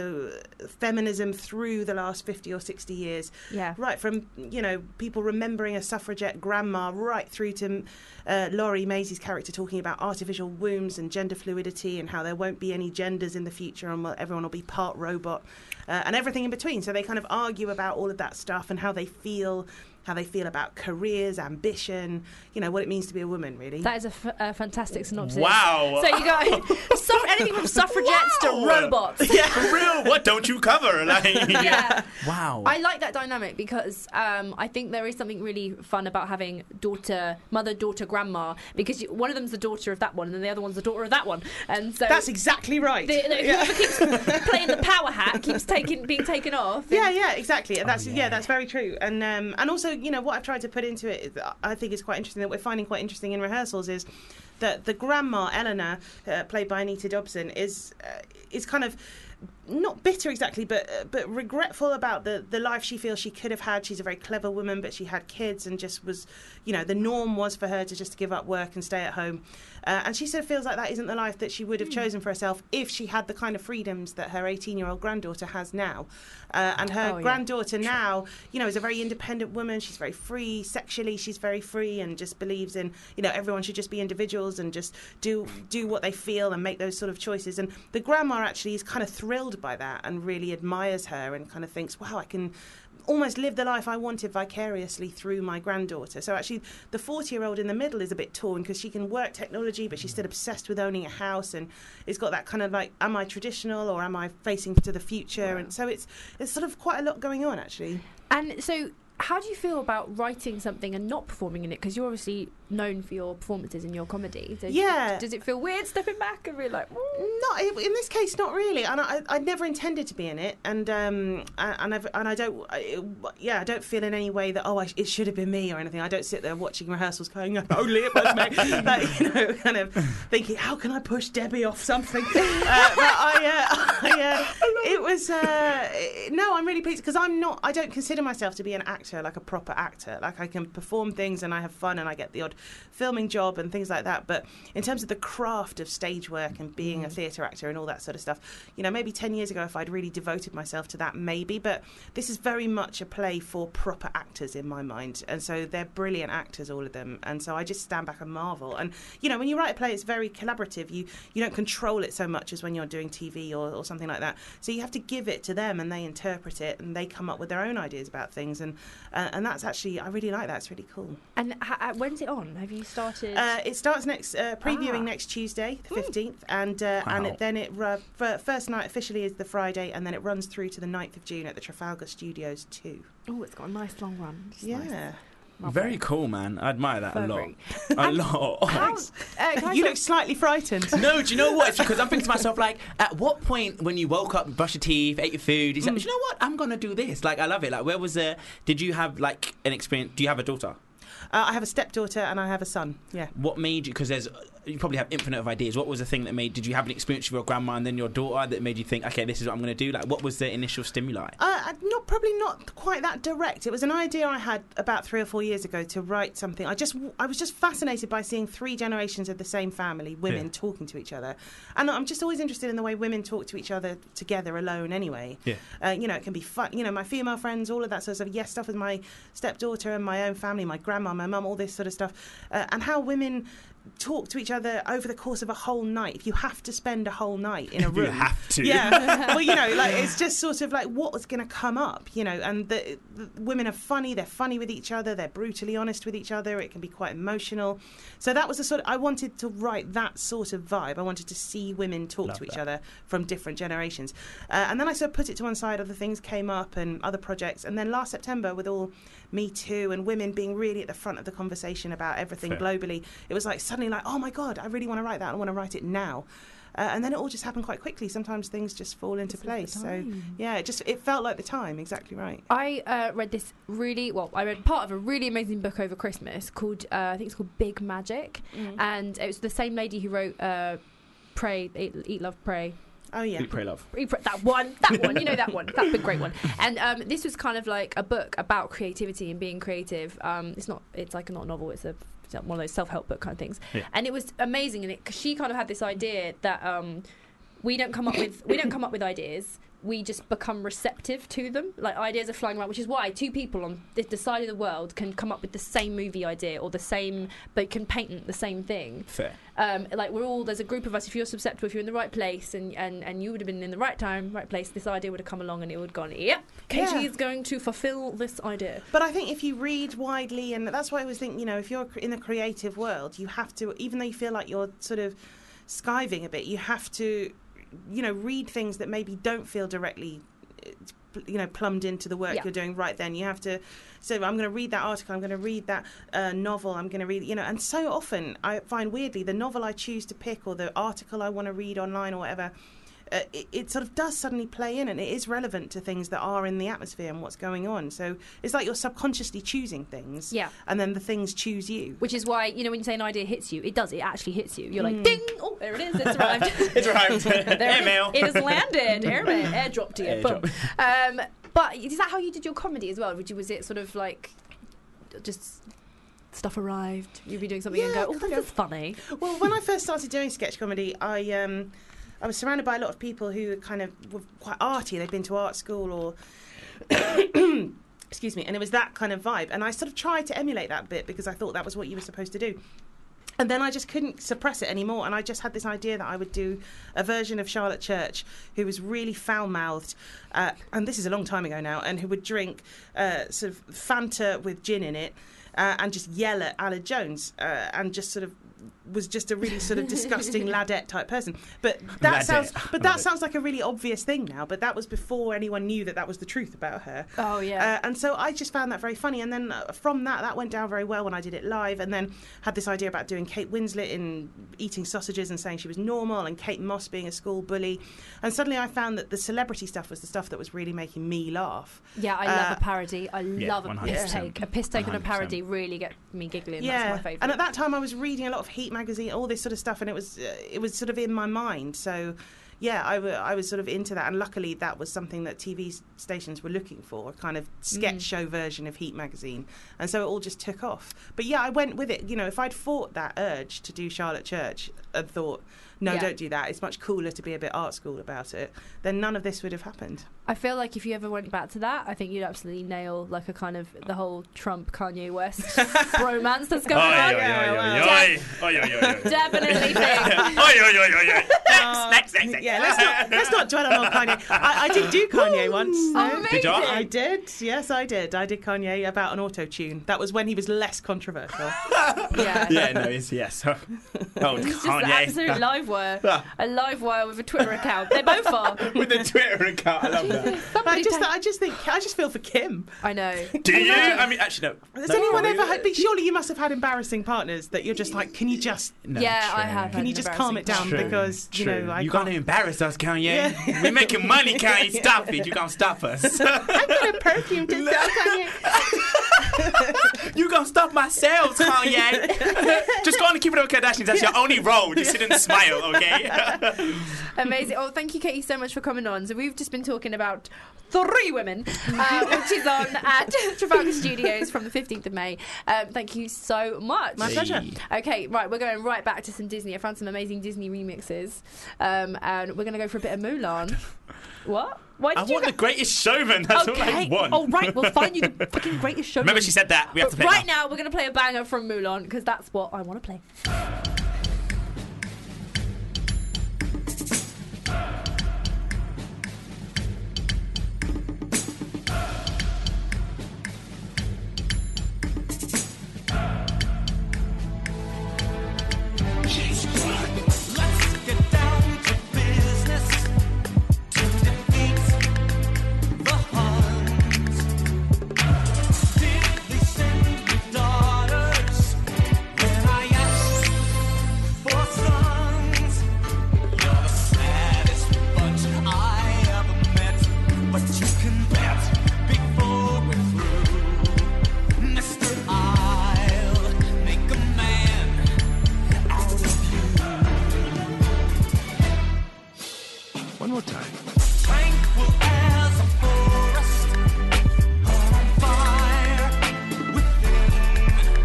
the feminism through the last fifty or sixty years. Yeah. Right from, you know, people remembering a suffragette grandma right through to uh, Laurie, Maisie's character, talking about artificial wombs and gender fluidity and how there won't be any genders in the future and everyone will be part robot uh, and everything in between. So they kind of argue about all of that stuff and how they feel how they feel about careers, ambition, you know, what it means to be a woman, really. That is a, f- a fantastic synopsis. Wow. So you got suff- anything from suffragettes Wow. to robots. Yeah, for real. What don't you cover? Like, Yeah. Wow. I like that dynamic because um, I think there is something really fun about having daughter, mother, daughter, grandma, because you, one of them's the daughter of that one and then the other one's the daughter of that one. And so That's exactly right. the, the, Yeah. whoever keeps playing the power hat keeps taking being taken off. Yeah, yeah, exactly. That's yeah. yeah. that's very true. And um, and also, you know, what I've tried to put into it, is, I think is quite interesting, that we're finding quite interesting in rehearsals, is that the grandma Eleanor, uh, played by Anita Dobson, is uh, is kind of not bitter exactly, but uh, but regretful about the the life she feels she could have had. She's a very clever woman, but she had kids and just was, you know, the norm was for her to just give up work and stay at home. Uh, and she sort of feels like that isn't the life that she would have chosen for herself if she had the kind of freedoms that her eighteen-year-old granddaughter has now. Uh, and her Oh, yeah. granddaughter now, you know, is a very independent woman. She's very free sexually. She's very free and just believes in, you know, everyone should just be individuals and just do do what they feel and make those sort of choices. And the grandma actually is kind of thrilled by that and really admires her and kind of thinks, wow, I can almost live the life I wanted vicariously through my granddaughter. So actually the forty-year-old in the middle is a bit torn because she can work technology, but she's still obsessed with owning a house, and it's got that kind of like, am I traditional or am I facing to the future? And so it's it's sort of quite a lot going on, actually. And so, how do you feel about writing something and not performing in it? Because you're obviously known for your performances in your comedy. So Yeah. Does it feel weird stepping back and be like, "Ooh." Not in this case, not really. And I, I never intended to be in it, and um, and I've, and I don't, I, yeah, I don't feel in any way that oh, I, it should have been me or anything. I don't sit there watching rehearsals going, only it was me, like, you know, kind of thinking, how can I push Debbie off something? uh, but I, uh, I uh, it was uh, no, I'm really pleased because I'm not. I don't consider myself to be an actor, like a proper actor. Like I can perform things and I have fun and I get the odd filming job and things like that. But in terms of the craft of stage work and being a theatre actor and all that sort of stuff, you know, maybe ten years ago if I'd really devoted myself to that, maybe. But this is very much a play for proper actors in my mind, and so they're brilliant actors, all of them. And so I just stand back and marvel. And you know, when you write a play, it's very collaborative. You you don't control it so much as when you're doing T V or, or something like that. So you have to give it to them, and they interpret it, and they come up with their own ideas about things. And uh, and that's actually, I really like that. It's really cool. And ha- when's it on? Have you started? Uh, it starts next uh, previewing Ah. next Tuesday, the fifteenth, and uh, and Wow. it, then it uh, f- first night officially is the Friday, and then it runs through to the ninth of June at the Trafalgar Studios two. Oh, it's got a nice long run. It's Yeah. nice. Very cool, man. I admire that a lot. Very. A lot. How, uh, can I You sort look slightly frightened. No, do you know what? It's because I'm thinking to myself, like, at what point when you woke up, brush your teeth, ate your food, you said, do you know what? I'm going to do this. Like, I love it. Like, where was the... Did you have, like, an experience... Do you have a daughter? Uh, I have a stepdaughter and I have a son. Yeah. What made you? Because there's you probably have infinite of ideas. What was the thing that made? Did you have an experience with your grandma and then your daughter that made you think, okay, this is what I'm going to do? Like, what was the initial stimuli? Uh, not probably not quite that direct. It was an idea I had about three or four years ago to write something. I just I was just fascinated by seeing three generations of the same family, women Yeah. talking to each other, and I'm just always interested in the way women talk to each other together alone. Anyway, Yeah. uh, you know, it can be fun. You know, my female friends, all of that sort of stuff. Yes, stuff with my stepdaughter and my own family, my grandma, my mum, all this sort of stuff, uh, and how women talk to each other over the course of a whole night. If you have to spend a whole night in a room, You have to. yeah. Well, you know, like it's just sort of like what's going to come up, you know. And the, the women are funny. They're funny with each other. They're brutally honest with each other. It can be quite emotional. So that was the sort of I wanted to write that sort of vibe. I wanted to see women talk Love to each that. other from different generations. Uh, and then I sort of put it to one side. Other things came up and other projects. And then last September, with all Me Too and women being really at the front of the conversation about everything Fair. globally, it was like suddenly like, oh my God, I really want to write that. I want to write it now. Uh, and then it all just happened quite quickly. Sometimes things just fall into place. So yeah, it just it felt like the time. Exactly right. I uh, read this really well. I read part of a really amazing book over Christmas called uh, I think it's called Big Magic, Mm. and it was the same lady who wrote uh, Pray, Eat, Eat, Love, Pray. Oh yeah. Eat, Pray, Love. Eat, Pray- That one, that one, you know that one, that big great one. And um, this was kind of like a book about creativity and being creative. Um, it's not, it's like not a novel. It's a it's one of those self-help book kind of things. Yeah. And it was amazing, and it cause she kind of had this idea that um, we don't come up with we don't come up with ideas. We just become receptive to them. Like ideas are flying around, which is why two people on the, the side of the world can come up with the same movie idea or the same, but can patent the same thing. Fair. Um, like we're all there's a group of us. If you're susceptible, if you're in the right place, and, and, and you would have been in the right time, right place, this idea would have come along, and it would have gone. Yep, Katie Yeah. is going to fulfil this idea. But I think if you read widely, and that's why I always think, you know, if you're in the creative world, you have to, even though you feel like you're sort of skiving a bit, you have to, you know, read things that maybe don't feel directly, you know, plumbed into the work Yeah. you're doing right then. You have to, so I'm going to read that article, I'm going to read that uh, novel, I'm going to read, you know, and so often I find weirdly the novel I choose to pick or the article I want to read online or whatever, uh, it, it sort of does suddenly play in, and it is relevant to things that are in the atmosphere and what's going on. So it's like you're subconsciously choosing things, Yeah. and then the things choose you. Which is why, you know, when you say an idea hits you, it does. It actually hits you. You're like, Mm. ding! Oh, there it is. It's arrived. It's arrived. There it is. Airmail. It has landed. Airmail. Airdrop to you. Airdrop. Boom. Um, but is that how you did your comedy as well? Would you, was it sort of like just stuff arrived, you'd be doing something and Yeah, go, oh, kind this of. is funny? Well, when I first started doing sketch comedy, I um, I was surrounded by a lot of people who kind of were quite arty. They'd been to art school or. Excuse me, and it was that kind of vibe. And I sort of tried to emulate that bit because I thought that was what you were supposed to do. And then I just couldn't suppress it anymore. And I just had this idea that I would do a version of Charlotte Church who was really foul-mouthed, uh, and this is a long time ago now, and who would drink uh, sort of Fanta with gin in it uh, and just yell at Ala Jones uh, and just sort of was just a really sort of disgusting ladette type person. But that Ladette. sounds but I that love it. sounds like a really obvious thing now, but that was before anyone knew that that was the truth about her. Oh, yeah. Uh, and so I just found that very funny. And then uh, from that, that went down very well when I did it live. And then had this idea about doing Kate Winslet in eating sausages and saying she was normal, and Kate Moss being a school bully. And suddenly I found that the celebrity stuff was the stuff that was really making me laugh. Yeah, I love Uh, a parody. I yeah, love a one hundred piss percent. take. A piss take and a one hundred parody percent. really get me giggling. Yeah, That's my favourite. and at that time I was reading a lot of Heat magazine, all this sort of stuff, and it was uh, it was sort of in my mind. So yeah, I, w- I was sort of into that, and luckily that was something that T V s- stations were looking for, a kind of sketch Mm. show version of Heat magazine, and so it all just took off. But yeah, I went with it. You know, if I'd fought that urge to do Charlotte Church and thought, no, Yeah. don't do that, it's much cooler to be a bit art school about it, then none of this would have happened. I feel like if you ever went back to that, I think you'd absolutely nail like a kind of the whole Trump Kanye West bromance that's going on. Definitely think. Next, next, next, next. Yeah, let's not let's not dwell on Kanye. I, I did do Kanye once. Oh, Did you? amazing. I did, yes, I did. I did Kanye about an auto tune. That was when he was less controversial. Yeah. Yeah, no, it's yes. Oh, He's just Kanye. an absolute live wire. A live wire with a Twitter account. They both are. With a Twitter account, I love that. I Somebody just, take- I just think, I just feel for Kim. I know. Do you? I mean, actually, no. Has No, anyone no, ever no. had? But surely you must have had embarrassing partners that you're just like, can you just, No, Yeah, I true. have can had you an just calm it down True, because you true. know I you can't. gonna embarrass us, Kanye? Yeah. We're making money, Kanye. Stop it! You can't stop us. I'm gonna perfume to sell Kanye. you gonna stop my sales, Kanye? Just go on and keep it on Kardashians. That's your only role. Just sit and smile, okay? Amazing. Oh, thank you, Katie, so much for coming on. So we've just been talking about Three Women, uh, which is on at Trafalgar Studios from the fifteenth of May. Um, thank you so much. My pleasure. Okay, right, we're going right back to some Disney. I found some amazing Disney remixes, um, and we're going to go for a bit of Mulan. What? Why did I you want go- the Greatest Showman. That's okay. all I want. Oh, right, we'll find you the fucking Greatest Showman. Remember, she said that. We have to But play right now, we're going to play a banger from Mulan, because that's what I want to play. Let's get down to business to defeat the Huns. Did they send me daughters when I asked for sons? You're the saddest bunch I ever met, but you can bet before we're through, Mister I'll make a man out of you. One more time. Tranquil as a forest, on fire within.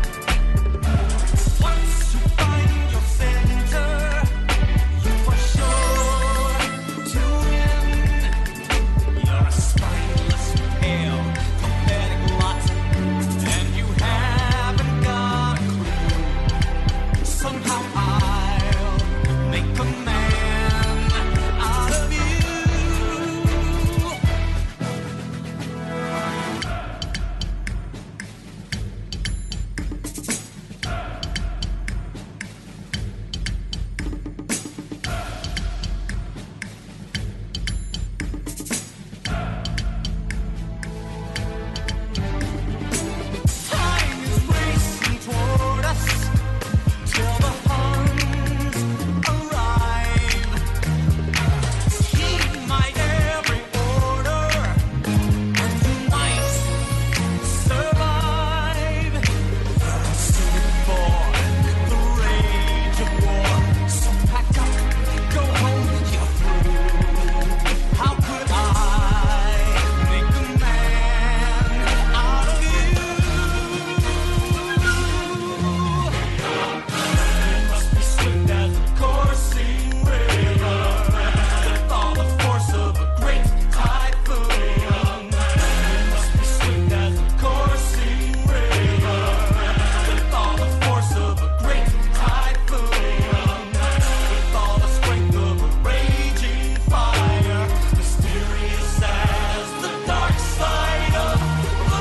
Once you find your center, you are sure to win. You're a spineless, pale, pathetic lot, and you haven't got a clue. Somehow I'll make a man out of you. Time is racing toward us till the Huns arrive. Heed my every order, and you might survive. Suited for the rage of war, so pack up, go home, you're through. How could I make a man out of you? Must be swift as a coursing river, with all the force of a great typhoon. Must be swift as a coursing river, with all the force of a great typhoon. With all the strength of a raging fire, mysterious as the dark side of the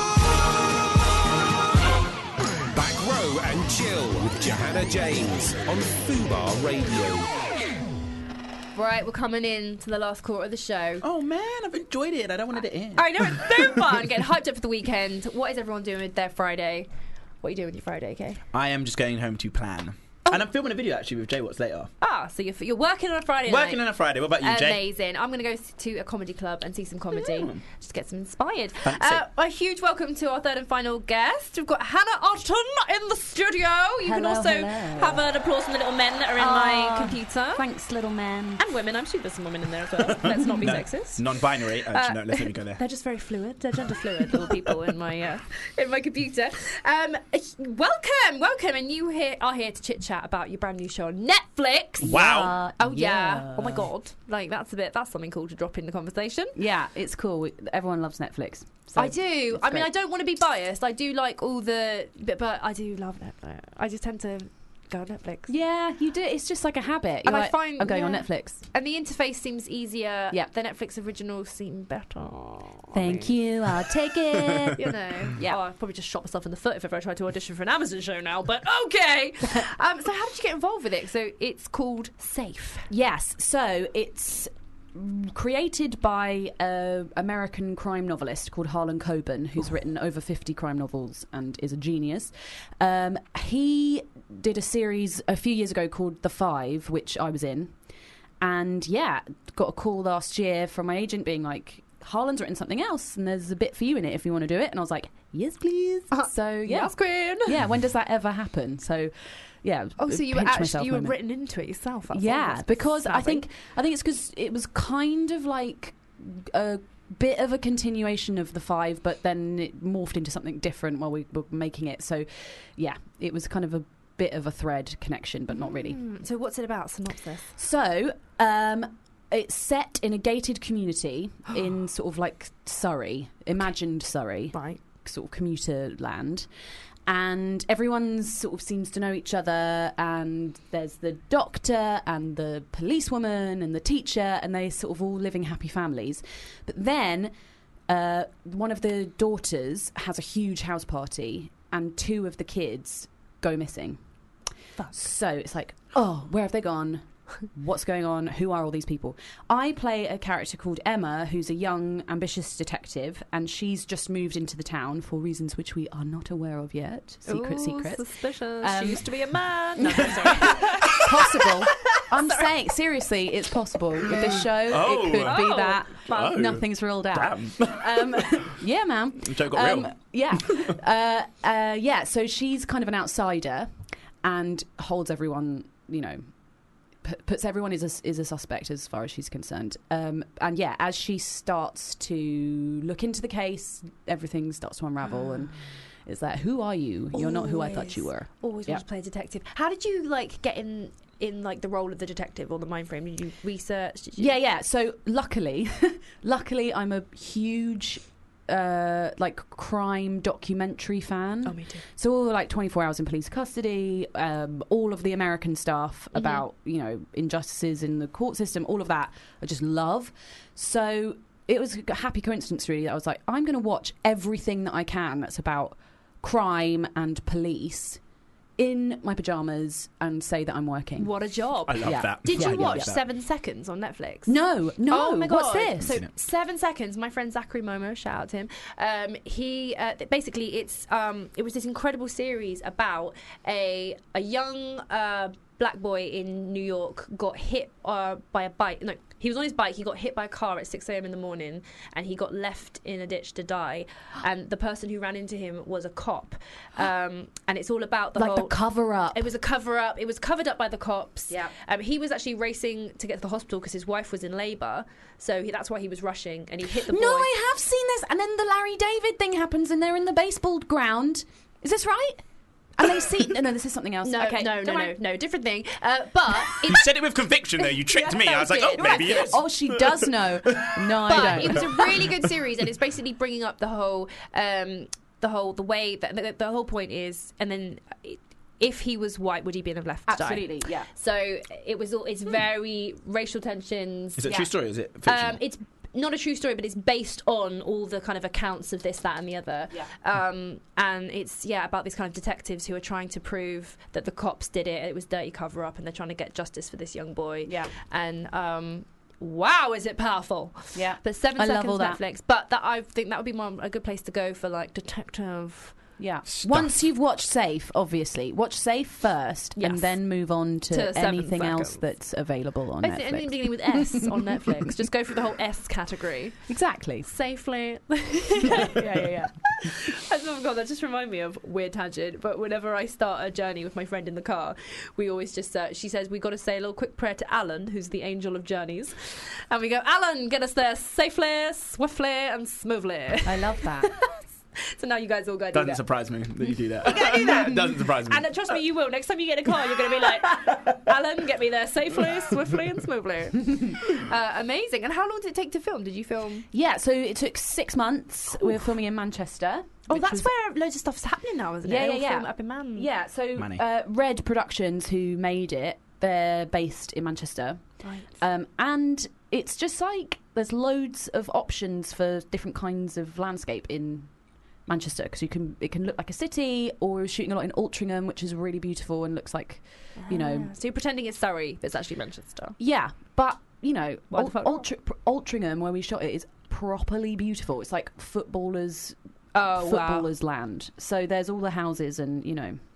moon. Back Row and Chill with Johanna James on Fubar Radio. Right, we're coming in to the last quarter of the show. Oh, man, I've enjoyed it. I don't want it to end. I know, it's so fun. Getting hyped up for the weekend. What is everyone doing with their Friday? What are you doing with your Friday, okay? I am just going home to plan. And I'm filming a video, actually, with Jay Watts later. Ah, so you're, you're working on a Friday Working night. on a Friday. What about you, Jay? Amazing. I'm going to go to a comedy club and see some comedy. Mm. Just get some inspired. Fancy. Uh, a huge welcome to our third and final guest. We've got Hannah Otton in the studio. You can Hello, also hello. have an applause from the little men that are in Ah, my computer. Thanks, little man. And women. I'm sure there's some women in there as well. Let's not be No, sexist. non-binary. Actually, Uh, no, let's let me go there. They're just very fluid. They're gender fluid little people in my uh, in my computer. Um, welcome, welcome, and you here are here to chit chat about your brand new show on Netflix. Wow. Oh yeah. Oh my god. Like that's a bit. That's something cool to drop in the conversation. Yeah, it's cool. We- Everyone loves Netflix. So I do. it's I mean, great. I don't want to be biased. I do like all the, but, but I do love Netflix. I just tend to go on Netflix. Yeah, you do. It's just like a habit. You're And I like, find- I'm going on yeah. Netflix. And the interface seems easier. Yeah. The Netflix originals seem better. Thank you. I'll take it. You know, yeah. Oh, I'd probably just shot myself in the foot if ever I tried to audition for an Amazon show now. But okay. um, so how did you get involved with it? So it's called Safe. Yes. So it's created by an American crime novelist called Harlan Coben, who's written over fifty crime novels and is a genius. Um, he did a series a few years ago called The Five, which I was in. And yeah, got a call last year from my agent being like, Harlan's written something else, and there's a bit for you in it if you want to do it. And I was like, yes, please. Uh, So yeah, yes, queen. yeah. When does that ever happen? So yeah. Oh, so you were pinch myself actually you were moment. written into it yourself. That's Yeah, almost because I savvy. think I think it's because it was kind of like a bit of a continuation of the five, but then it morphed into something different while we were making it. So yeah, it was kind of a bit of a thread connection, but not really. Mm, so what's it about? Synopsis. So um, it's set in a gated community in sort of like Surrey, imagined Surrey, Right. sort of commuter land. And everyone sort of seems to know each other, and there's the doctor and the policewoman and the teacher, and they sort of all living happy families. But then uh, one of the daughters has a huge house party, and two of the kids go missing. Fuck. So it's like, oh, where have they gone? What's going on? Who are all these people? I play a character called Emma, who's a young, ambitious detective, and she's just moved into the town for reasons which we are not aware of yet. Secret, Ooh, secret. Suspicious. Um, she used to be a man. No, I'm sorry. Possible. I'm saying, seriously, it's possible. With this show, Oh. it could be Oh. that. Oh. Nothing's ruled out. Damn. Um, yeah, man. Joke got Um, real. yeah. Uh, uh, yeah, so she's kind of an outsider and holds everyone, you know, p- puts everyone as a, is a suspect as far as she's concerned. Um, and yeah, as she starts to look into the case, everything starts to unravel and it's like, who are you? You're not who I thought you were. Always Yeah. wanted to play a detective. How did you like get in in like the role of the detective or the mind frame? Did you research? Did you... Yeah, yeah. So luckily, luckily, I'm a huge uh, like crime documentary fan. Oh, me too. So all the, like twenty-four hours in police custody, um, all of the American stuff Mhm. about you know injustices in the court system, all of that I just love. So it was a happy coincidence really that I was like, I'm going to watch everything that I can that's about crime and police in my pajamas and say that I'm working. What a job! I love Yeah. that. Did Yeah, you yeah, watch yeah. Seven Seconds on Netflix? No, no. Oh my god! What's this? So Seven Seconds. My friend Zachary Momo, shout out to him. Um, he uh, th- basically it's um, it was this incredible series about a a young uh, black boy in New York got hit uh, by a bike. No, he was on his bike. He got hit by a car at six a.m. in the morning, and he got left in a ditch to die. And the person who ran into him was a cop. Um, and it's all about the like whole the cover up. It was a cover up. It was covered up by the cops. Yeah. Um, he was actually racing to get to the hospital because his wife was in labour, so he, that's why he was rushing, and he hit the boy. No, I have seen this. And then the Larry David thing happens, and they're in the baseball ground. Is this right? And they see. No, no, this is something else. No, okay, no, no, don't no, mind. no, different thing. Uh, but You said it with conviction, though. You tricked me. I was like, oh, did. maybe yes. Oh, she does know. No, I but don't. it was a really good series, and it's basically bringing up the whole, um, the whole, the way that the, the whole point is, and then. It, if he was white, would he be left to die? Absolutely, yeah. So it was all. It's very racial tensions. Is it a Yeah. true story? Or is it fictional? Um, it's not a true story, but it's based on all the kind of accounts of this, that, and the other. Yeah. Um, and it's yeah about these kind of detectives who are trying to prove that the cops did it. It was dirty cover up, and they're trying to get justice for this young boy. Yeah. And um, wow, is it powerful? Yeah. But Seven I love Seconds all that. Netflix. But that I think that would be more, a good place to go for like detective. Yeah. Stuff. Once you've watched Safe, obviously, watch Safe first, Yes. and then move on to, To Seven anything else Seconds. that's available on Basically, Netflix. anything beginning with S on Netflix. Just go for the whole S category. Exactly. Safely. yeah, yeah, yeah. yeah. I oh my god, that just reminded me of weird tangent. But whenever I start a journey with my friend in the car, we always just uh, she says we got to say a little quick prayer to Alan, who's the angel of journeys, and we go, Alan, get us there safely, swiftly, and smoothly. I love that. So now you guys all go do Doesn't that. surprise me that you do that. You're gonna do that. Doesn't surprise me. And uh, trust me, you will. Next time you get in a car, you're going to be like, Alan, get me there safely, swiftly, and smoothly. Uh, amazing. And how long did it take to film? Did you film? Yeah, so it took six months. We were filming in Manchester. Oh, which that's was- where loads of stuff's happening now, isn't Yeah, it? yeah, They all yeah. film up in Man. Yeah, so Money. uh, Red Productions, who made it, they're based in Manchester. Right. Um, and it's just like there's loads of options for different kinds of landscape in Manchester, because you can it can look like a city, or we were shooting a lot in Altrincham, which is really beautiful and looks like, you know, Ah, so you're pretending it's Surrey, but it's actually Manchester. yeah. But you know, Why the Al- fuck not? Altr- Altrincham, where we shot it, is properly beautiful. It's like footballers, Oh, wow. footballers' land. So there's all the houses and you know,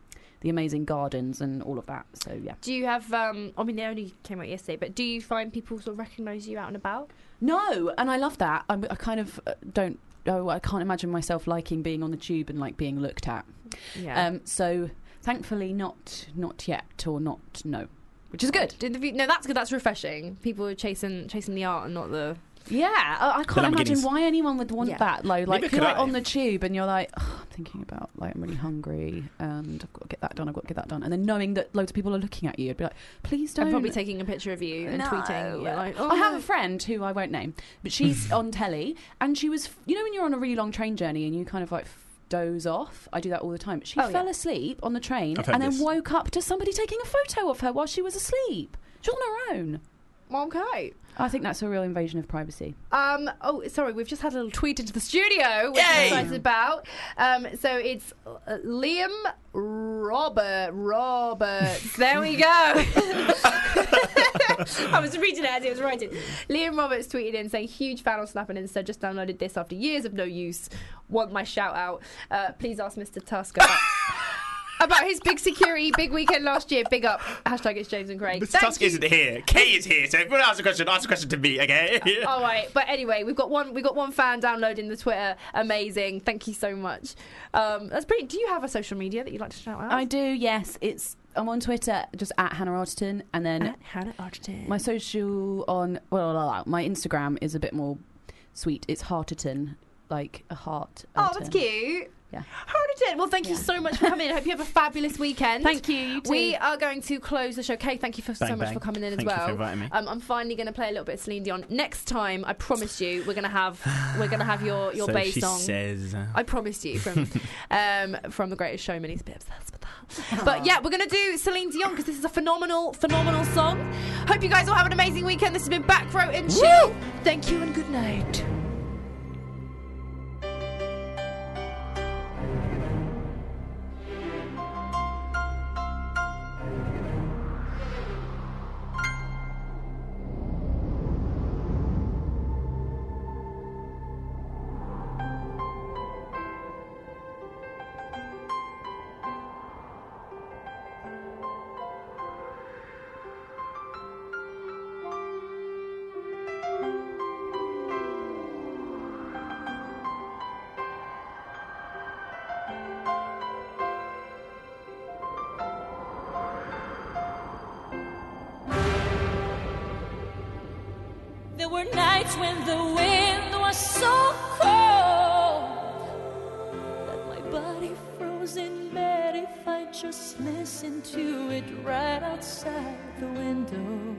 the amazing gardens and all of that. So yeah. Do you have? Um, I mean, they only came out yesterday, but do you find people sort of recognise you out and about? No, and I love that. I'm, I kind of uh, don't. Oh, I can't imagine myself liking being on the tube and like being looked at. Yeah. Um, so thankfully, not not yet, or not no, which is good. Did the view, no, that's good. That's refreshing. People are chasing chasing the art and not the. Yeah, I, I can't imagine Lamborghinis. why anyone would want Yeah. that. Like, like Neither you're could like I. on the tube and you're like, oh, I'm thinking about like I'm really hungry and I've got to get that done. I've got to get that done. And then knowing that loads of people are looking at you, I'd be like, please don't. I'm probably taking a picture of you and No. tweeting. You're like, oh, I have no. a friend who I won't name, but she's on telly and she was, you know, when you're on a really long train journey and you kind of like doze off. I do that all the time. She Oh, fell yeah. asleep on the train I've heard and then this. woke up to somebody taking a photo of her while she was asleep. She was on her own. Okay. I think that's a real invasion of privacy. Um, oh, sorry, we've just had a little tweet into the studio, which Yay! I'm excited about. Um, so it's uh, Liam Robert Roberts. There we go. I was reading it as it was writing. Liam Roberts tweeted in saying, huge fan on Snap and Insta, just downloaded this after years of no use. Want my shout out. Uh, please ask Mister Tusk about, about his big security, big weekend last year. Big up. Hashtag it's James and Craig. Mister Thank Tusk you. isn't here. Kay is here. So if you want to ask a question, ask a question to me, okay? All right, but anyway, we've got one. We've got one fan downloading the Twitter. Amazing, thank you so much. Um, that's pretty. Do you have a social media that you'd like to shout out? I do, yes. It's I'm on Twitter, just at Hannah Arterton, and then At Hannah Arterton. my social on well, well, well, my Instagram is a bit more sweet. It's Hearterton, like a heart. Oh, that's cute. Yeah. Arterton. Well, thank you so much for coming in. I hope you have a fabulous weekend. Thank you. You too. We are going to close the show. Kay, thank you for so Bang, much bang. for coming in Thank as you well. for inviting me. Um, I'm finally going to play a little bit of Celine Dion next time. I promise you, we're going to have we're going to have your your so bass she song. says. I promised you from um, from The Greatest Showman. He's a bit obsessed with that. But yeah, we're going to do Celine Dion because this is a phenomenal, phenomenal song. Hope you guys all have an amazing weekend. This has been Back Row and Chill. Thank you and good night. There were nights when the wind was so cold that my body froze in bed if I just listened to it right outside the window.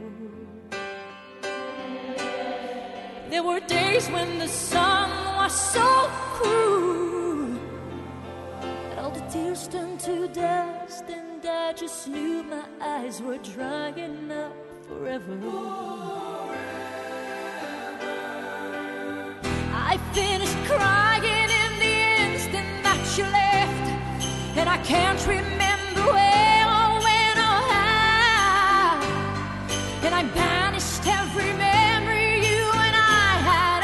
There were days when the sun was so cruel that all the tears turned to dust, and I just knew my eyes were drying up forever. I finished crying in the instant that you left, and I can't remember where or when or how, and I banished every memory you and I had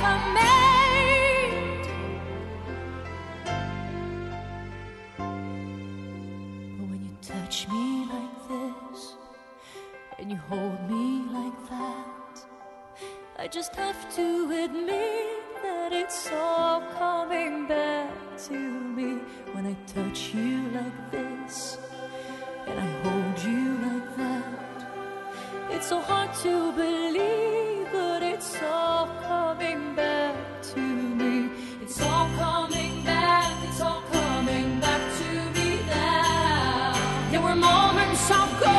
ever made. But when you touch me like this, and you hold me like that, I just have to admit that it's all coming back to me. When I touch you like this and I hold you like that, it's so hard to believe, but it's all coming back to me. It's all coming back, it's all coming back to me now. There were moments of gold